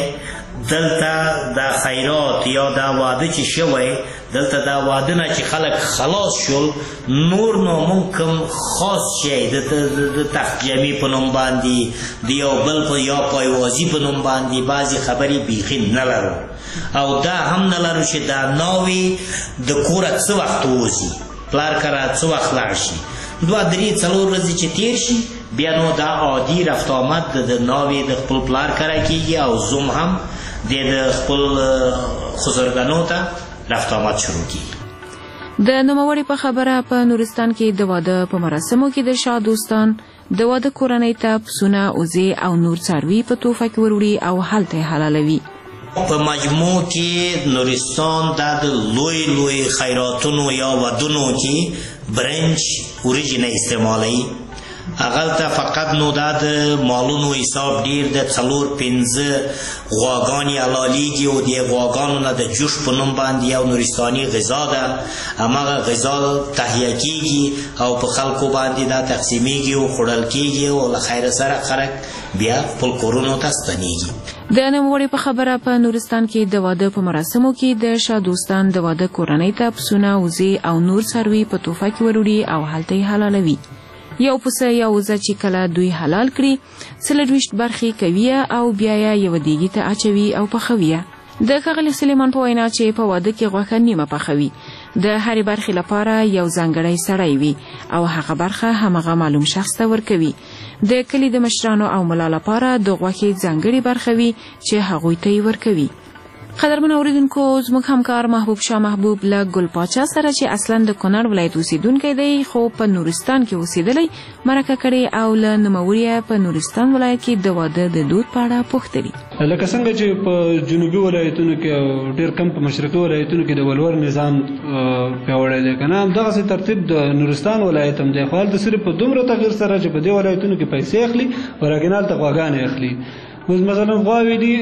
دلته دا خیرات یا دا واده چې شوی، دلته دا واده نه چې خلک خلاص شول، نور نو مونږ کوم خاص شی د تخت جمعي په نوم باندې د یو بل په یا پایوازي په نوم باندې بعضې خبرې بیخي نه لرو، او دا هم نه لرو چې دا ناوې د کوره څه وخت ووځي، پلار کره څه وخت لاړ شي. دوه درې څلور ورځې چې تیر شي بیا نو دا عادي رفت آمد د ناوې د خپل پلار کره کېږي او زوم هم د خپل خسرګنو ته رفت آمد شروع کېږي. د نوموړي په خبره په نورستان کې د واده په مراسمو کې د شاه دوستان د واده کورنۍ ته پسونه، وزې او نور څاروي په توفه کې وروړي او هلته یې حلالوي. په مجموع کې نورستان دا د لوی لوی خیراتونو یا ودونو کې برنج وریجې نه استعمالوي هغلته فقط نو دا د مالونو حساب ډیر د څلور پنځه غواګانې حلالیږي او د غواګانو نه د جوش په نوم باندې یو نورستاني غذا ده، هماغه غذا تهیه کیږي او په خلکو باندې دا تقسیمیږي او خوړل کیږي او له خیر سره خلک بیا خپل کورونو ته ستنیږي. د نوموړي په خبره په نورستان کې د واده په مراسمو کې د شاه دوستان د واده کورنۍ ته پسونه، وزې او نور څاروي په تحفه کې وروړي او هلته یې حلالوي. یو پسه یا وزه چې کله دوی حلال کړي څلرویشت برخې کوي او بیا یې یوه دیګي ته اچوي او پخوي. د ښاغلي سلیمان په وینا چې په واده کې غوښه نیمه پخوي، د هرې برخې لپاره یو ځانګړی سړی وي او هغه برخه همغه معلوم شخص ته ورکوي. د کلي د مشرانو او ملا لپاره د غوښې ځانګړې برخه وي چې هغوی ته یې ورکوي. قدرمن اوریدونکو، زموږ همکار محبوب شاه محبوب له ګل پاچا سره چې اصلا د کونړ ولایت اوسیدونکی دی خو په نورستان کې اوسېدلی مرکه کړې او له نوموړي په نورستان ولایت کې د واده د دود په اړه پوښتلي. لکه څنګه چې په جنوبي ولایتونو کې او ډېر کم په مشرقي ولایتونو کې د ولور نظام پیاوړی دی که نه، همدغسې ترتیب د نورستان ولایت هم دی، خو هلته صرف په دومره تغیر سره چې په دې ولایتونو کې پیسې اخلي ورګین هلته غواګانې اخلي. اوس مثلا غواوې دي،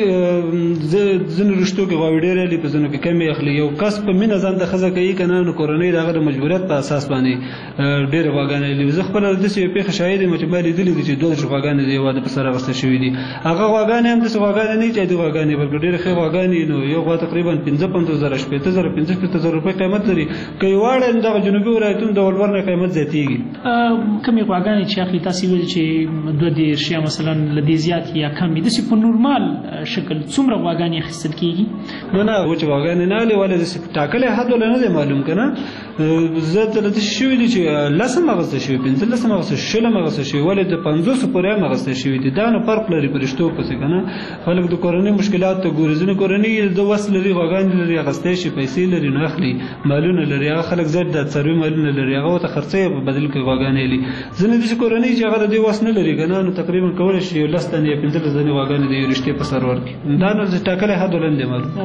ځینو رشتو کې غواوې ډېرې اخلي، په ځینو کې کمې اخلي. یو کس په مینه ځان ته ښځه کوي که نه، نو کورنۍ د هغه د مجبوریت په اساس باندې ډېرې غواګانې اخلي. زه خپله داسې یوه پېښه شاهد یم چې ما لیدلي دي چې دوه دېرش غواګانې د یو واده په سر اخیستل شوي دي. هغه غواګانې هم داسې غواګانې نه دي چې عادي غواګانې، بلکې ډېرې ښې غواګانې. نو یو غوا تقریبا پنځه پنځوس زره شپېته زره پنځه شپېته زره روپۍ قیمت لري، که یې واړه دغه جنوبي ولایتونو د ولور نه قیمت زیاتېږي. کمې غواګانې چې اخلي تاسې ویل چې دوه دېرش یا مثلا له دې زیات یا کم وي، داسې په نورمال شکل څومره غواګانې اخیستل کېږي؟ نه نه، وچې غواګانې نه اخلي، ولې داسې ټاکلی حد ولا نه دی معلوم که نه. زه ته داسې شوي دي چې لس هم اخیستل شوي، پنځلس هم اخیستل شوي، شل هم اخیستل شوي، ولې د پنځوسو پورې هم اخیستل شوي دي. دا نو فرق لري په رشتو پسې که نه. خلک د کورنۍ مشکلات ته ګوري، ځینې کورنۍ د وس لري، غواګانې لري، اخیستی شي، پیسې لري، نو اخلي، مالونه لري. هغه خلک زیات د څاروي مالونه لري، هغه ورته خرڅوي په بدل کې غواګانې اخلي. ځینې داسې کورنۍ چې هغه د دې وس نه لري که نه، نو تقریبا کولی شي یو لس تنې یا پنځلس تنې غواګانې د یو رشتې په سر ورکړي. دا نو ټاکلی حد ولن دی معلوم.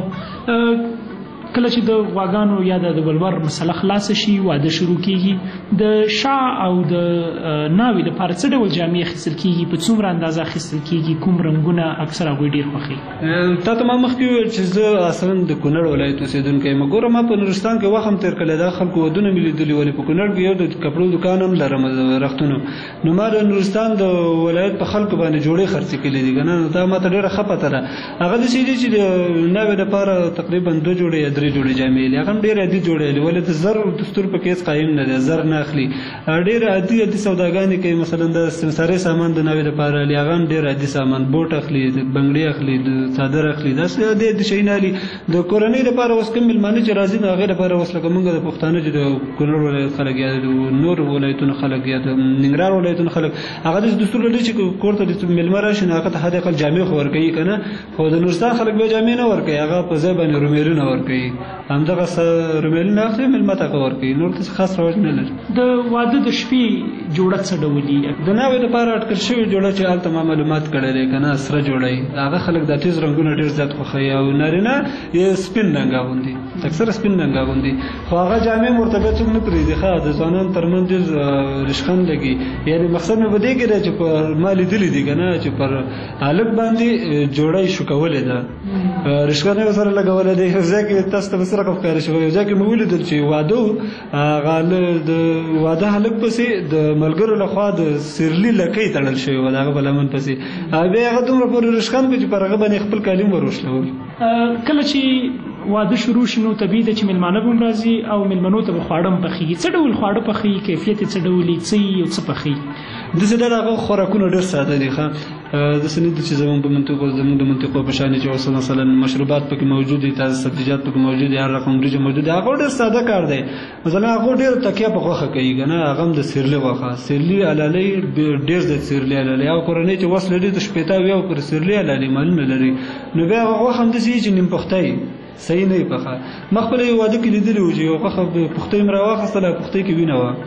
کله چې د غواګانو یا د ولور مسله خلاصه شي، واده شروع کیږي، د شاه او د ناوې لپاره څه ډول جامې اخیستل کیږي؟ په څومره اندازه اخیستل کیږي؟ کوم رنګونه اکثر هغوی ډېر خوښوي؟ تا ته ما مخکې وویل چې زه اصلا د کونړ ولایت اوسېدونکی یم. ګوره ما په نورستان کې وخت هم تېر کړی، دا خلکو ودونه مې لیدلي، ولې په کونړ کې یو د کپړو دکان هم لرم د رختونو. نو ما د نورستان د ولایت په خلکو باندې جوړې خرڅې کړي دي که نه، دا ما ته ډېره ښه پته ده. هغه داسې دي چې د ناوې لپاره تقریبا دوه جوړې یا درې جوړې جامې لري، هغه هم ډېرې عادي جوړې لري، ولې د زر دستور پکې هېڅ قایم نه دی، زر نه اخلي. ډېرې عادي عادي سوداګانې کوي، مثلا د سمسارۍ سامان د ناوې لپاره اخلي، هغه هم ډېر عادي سامان، بوټ اخلي، بنګړي اخلي، د څادر اخلي، داسې عادي عادي شیونه اخلي. د کورنۍ لپاره اوس کوم مېلمانه چې راځي، نو هغې لپاره اوس لکه موږ د پښتانه چې د کونړ ولایت خلک یا د نور ولایتونو خلک یا د ننګرهار ولایتونو خلک، هغه داسې دستور لري چې کور ته د مېلمه راشي، نو هغه ته حد اقل جامې خو ورکوي که نه. خو د نورستان خلک بیا جامې نه ورکوي، هغه په ځای باندې رومیلونه ورکوي، همدغه رومیلونه اخلي، مېلمه ته ورکوي، نور څه خاص رواج نه لري. د واده د شپې جوړه څه ډول دي؟ د ناوې لپاره اټکل شوې جوړه چې هلته ما معلومات کړی دی که نه، سره جوړه وي، هغه خلک دا تیز رنګونه ډېر زیات خوښوي، او نارینه یې سپین رنګ اغوندي، اکثره سپین رنګ اغوندي. خو هغه جامې ورته بیا څوک نه پرېږدي، ښه د ځوانانو تر منځ ډېر رشخند لګي. یعنې مقصد مې په دې کې دی چې پر ما لیدلي دي که نه، چې پر هلک باندې جوړه یې شوکولې ده، رشخند یې ورسره لګولی دی. یو ځای کې تاسو ته به څه رقم ښکاره شي، یو ځای کې مې ولیدل چې واده و، هغه د واده هلک پسې د ملګرو لخوا د سیرلي لکۍ تړل شوې وه د هغه په لمن پسې، بیا هغه دومره پورې رشخند کړو چې پر هغه باندې خپل کالي ور وشلول. کله چې واده شروع شي، نو طبیعي ده چې مېلمانه به هم راځي او مېلمنو ته به خواړه هم پخېږي. څه ډول خواړه پخېږي؟ کیفیت یې څه ډول وي؟ څه یي او څه پخېږي؟ داسې ډېر هغه خوراکونه ډېر ساده دي، ښه داسې نه دي چې زموږ په منطقو زموږ د منطقو په شان چې اوس مثلا مشروبات پکې موجود دي، تازه سبزیجات پکې موجود دي، هر رقم وریجې موجود دي. هغه ډېر ساده کار دی. مثلا هغه ډېر تکیه په غوښه کوي که نه، هغه هم د سیرلي غوښه، سیرلي حلالۍ ډېر زیات سیرلي حلالۍ. او کورنۍ چې وس لري د شپېته اویا پورې سیرلي حلالۍ مالونه لري، نو بیا هغه غوښه هم داسې وي چې نیم پخته وي، صحیح نه وي پخه. ما خپله یو واده کې لیدلي وو چې یو غوښه پختۍ مې راواخیستله، پختۍ کې وینه وه،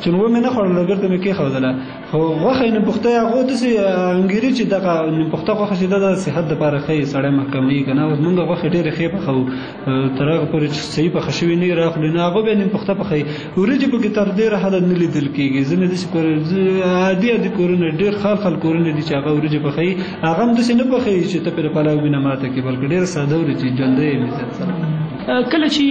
چې نو مې نه خوړل ګرته مې کې خوړله خو غوښه نه پخته هغه د سي انګری چې دغه نه پخته غوښه چې د صحت لپاره ښه سړی محکمې کنه اوس موږ غوښه ډېر ښه پخو ترغه پر صحیح په خشوي نه راخلي نه هغه به نه پخته پخې ورجې په کې تر ډېر حد نه لیدل کېږي زنه د کور عادي عادي کورونه ډېر خال خال کورونه دي چې هغه ورجې پخې هغه هم د سي نه پخې چې ته په پلاو بینه ماته کې بلکې ډېر ساده ورجې ژوندې مې کله چې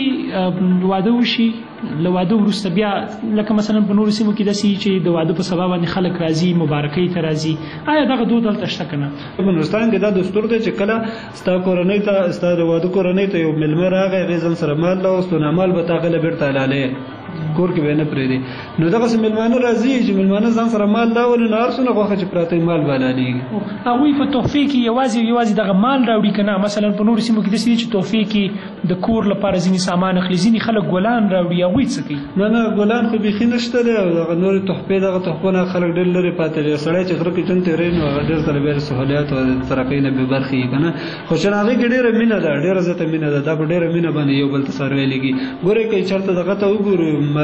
واده وشي له واده وروسته بیا لکه مثلا په نورو سیمو کې داسې چې د واده په سبب باندې خلک راځي مبارکۍ ته راځي آیا دغه دود دلته شته که نه؟ په نورستان کې دا دستور دی چې کله ستا کورنۍ ته ستا د واده کورنۍ ته یو میلمه راغی هغې ځان سره مال راوستو نامال به تا هغه له بېرته حلالوې کور کې به نه پرېږدي نو دغسې میلمانه راځي چې میلمانه ځان سره مال راولي نو هر څونه غوښه چې پراته وي مال به حلالېږي هغوی په تحفې کې یوازې یوازې دغه مال راوړي که نه مثلا په نورو سیمو کې داسې دي چې تحفې کې د کور لپاره ځینې سامان اخلي ځینې خلک ګلان راوړي هغوی څه کوي؟ نه نه ګلان خو بیخي نشته دی او دغه نورې تحفې دغه تحفو نه خلک ډېر لرې پاتې دي سړی چې غره کې ژوند تېروي نو هغه ډېر ځله بیا د سهولیات او د ترقۍ نه بې برخې وي که نه خو چې هغې کې ډېره مینه ده ډېره زیاته مینه ده دا په ډېره مینه باندې یو بل ته سر ویلېږي ګورئ که چېرته دغه ته وګورو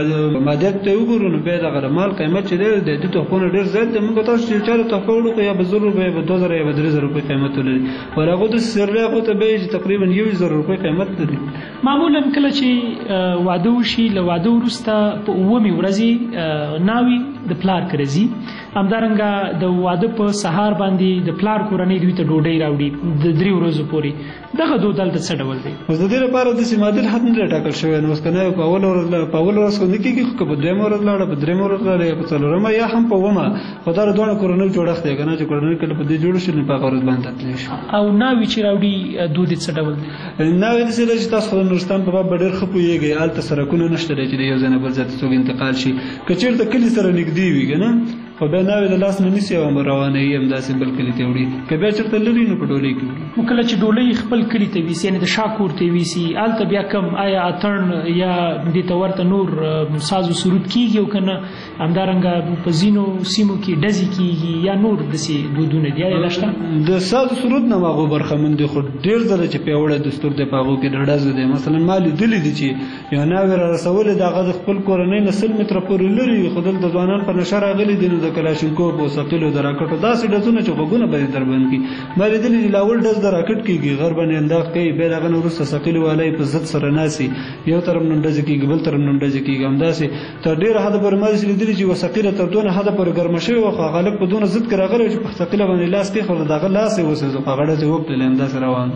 مادیت ته وګورو نو بیا دغه مال قیمت چې دی د دې تحفو نه ډېر زیات دی موږ تاسو چې چا ته تحفه وړو یا به زر روپۍ یا به دوه زره یا به درې زره روپۍ قیمت ولري ور هغو داسې سرلې هغو ته به چې تقریبا یو زر روپۍ قیمت لري معمولا کله چې واده وشي له واده وروسته په اوومې ورځې ناوې د پلار کره ځي همدارنګه د واده په سهار باندې د پلار کورنۍ دوی ته ډوډۍ راوړي د درې ورځو پورې دغه دود دلته څه ډول دی؟ اوس د دې لپاره داسې معادل حد نه دی ټاکل شوی نو اوس که نه په اوله ورځ په اوله ورځ خو نه کېږي خو که په دویمه ورځ لاړه په درېیمه ورځ لاړه یا په څلورمه یا هم په اوومه خو دا د دواړو کورنیو جوړښت دی که نه چې کورنۍ کله په دې جوړه شي نو په هغه ورځ باندې تللی شي. او ناوې چې راوړي دود یې څه ډول دی؟ ناوې داسې ده چې تاسو خو د نورستان په باب به ډېر ښه پوهېږئ هلته سړکونه نشته دی چې د یو ځای نه بل ځای ته څوک انتقال شي که چېرته کلي سره نږدې وي که نه خو بیا ناوې د لاس نه نیسي او روانوي همداسې بل کلي ته وړي که بیا چېرته لري نو په ډولۍ کې وړي. نو کله چې ډولۍ خپل کلي ته ویسي یعنې د شا کور ته ویسي هلته بیا کم آیا اتڼ یا دې ته ورته نور ساز و سرود کېږي او که نه همدارنګه په ځینو سیمو کې ډزې کېږي یا نور داسې دودونه دي آیا دا شته؟ د ساز و سرود نه هغو برخمن دي خو ډېر ځله چې پیاوړی دستور دی په هغو کې د ډزو دی مثلا ما لیدلي دي چې یو ناوې را رسولې د هغه د خپل کورنۍ نه سل متره پورې لرې خو دلته ځوانان په نشه راغلي دي نو د کلاشینکوف او ثقیلو د راکټو داسې ډزونه چې غوږونه به یې دربند کړي ما لیدلي چې لاول ډز د راکټ کېږي غر باندې انداز کوي بیا د هغه نه وروسته ثقیل والی په ضد سره ناستي یو طرف نه ډزې کېږي بل طرف نه ډزې کېږي همداسې تر ډېره حده پورې ما داسې لیدلي چې یوه ثقیله تر دونه حده پورې ګرمه شوې وه خو هغه هلک په دونه ضد کې راغلی چې په ثقیله باندې لاس کېښود د هغه لاس یې وسوځو خو هغه ډزې وکړلې همداسې روان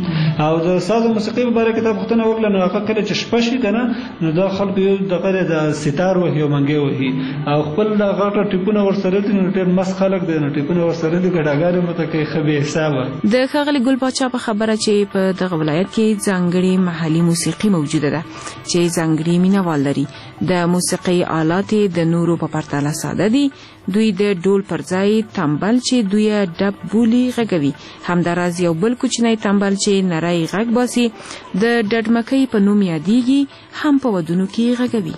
او د ساز او موسیقۍ په باره کې تا پوښتنه وکړه نو هغه کله چې شپه شي که نه نو دا خلکو یو دغه دی د ستار وهي او منګی وهي او خپل د غټه ټیپونه ورسره دي نو ډېر مست خلک دی نو ټیپونه ورسره دي ګډاګانې مته کوي ښه بې حسابه. د ښاغلي ګل پاچا په خبره چې په دغه ولایت کې ځانګړې محلي موسیقي موجوده ده چې ځانګړي مینهوال لري د موسیقۍ آلات د نورو په پرتله ساده دي دوی د ډول پر ځای تمبل چې دوی ډب بولي غږوي همداراز یو بل کوچنی تمبل چې نری غږ باسي د ډډمکۍ په نوم یادېږي هم په ودونو کې غږوي.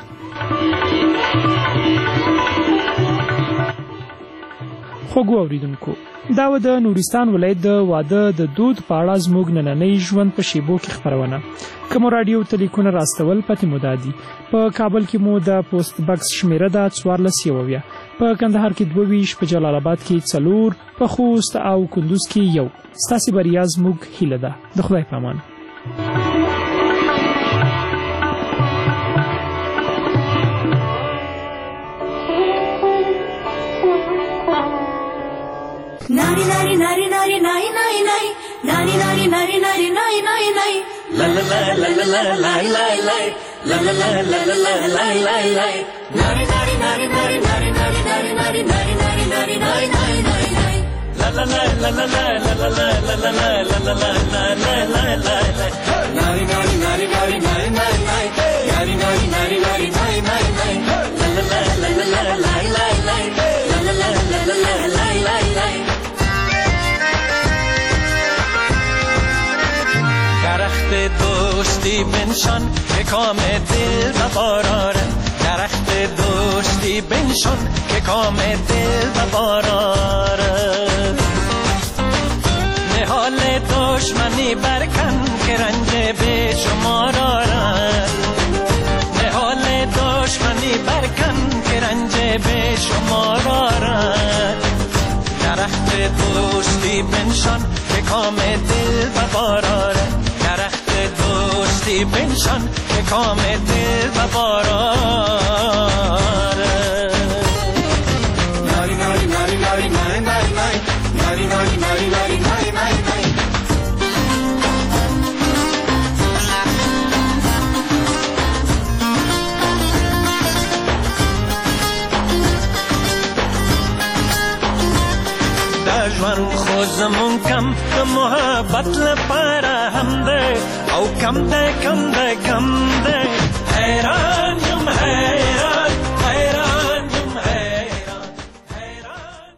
خوږو اوریدونکو دا و د نورستان ولایت د واده د دود په اړه زموږ نننۍ ژوند په شیبو کې خپرونه که مو راډیو ته لیکونه راستول پتې مو دا دي په کابل کې مو د پوسټ بکس شمیره ده څوارلس یو اویا په کندهار کې دوه ویشت په جلال آباد کې څلور په خوست او کندوز کې یو ستاسې بریا زموږ هیله ده د خدای په امان. Nari nari nari nari nari nari nari nari nari nari nari nari nari nari la la la la la la la la la la la la la la la la la la nari nari nari nari nari nari nari nari nari nari nari nari nari nari la la la la la la la la la la la la la la la la la la la nari nari nari nari nari nari nari nari nari nari nari nari nari la la la la la la la la la la la la la la la la la درخت دوستی بنشان که کام دل و باراره درخت دوستی بنشان که کام دل و باراره نهال دشمنی برکن که رنج به شما دارد نهال دشمنی برکن که رنج شما دارد. درخت دوستی بنشان که کام دل ببار آرد. درخت دوستی بنشان که کام دل ببار آرد. ناری ناری ناری ناری ناری ناری ناری ناری ناری ناری ناری ناری ژوند خو زمون کم د محبت لپاره هم دی او کم دی کم دی کم دی حیران یم حیران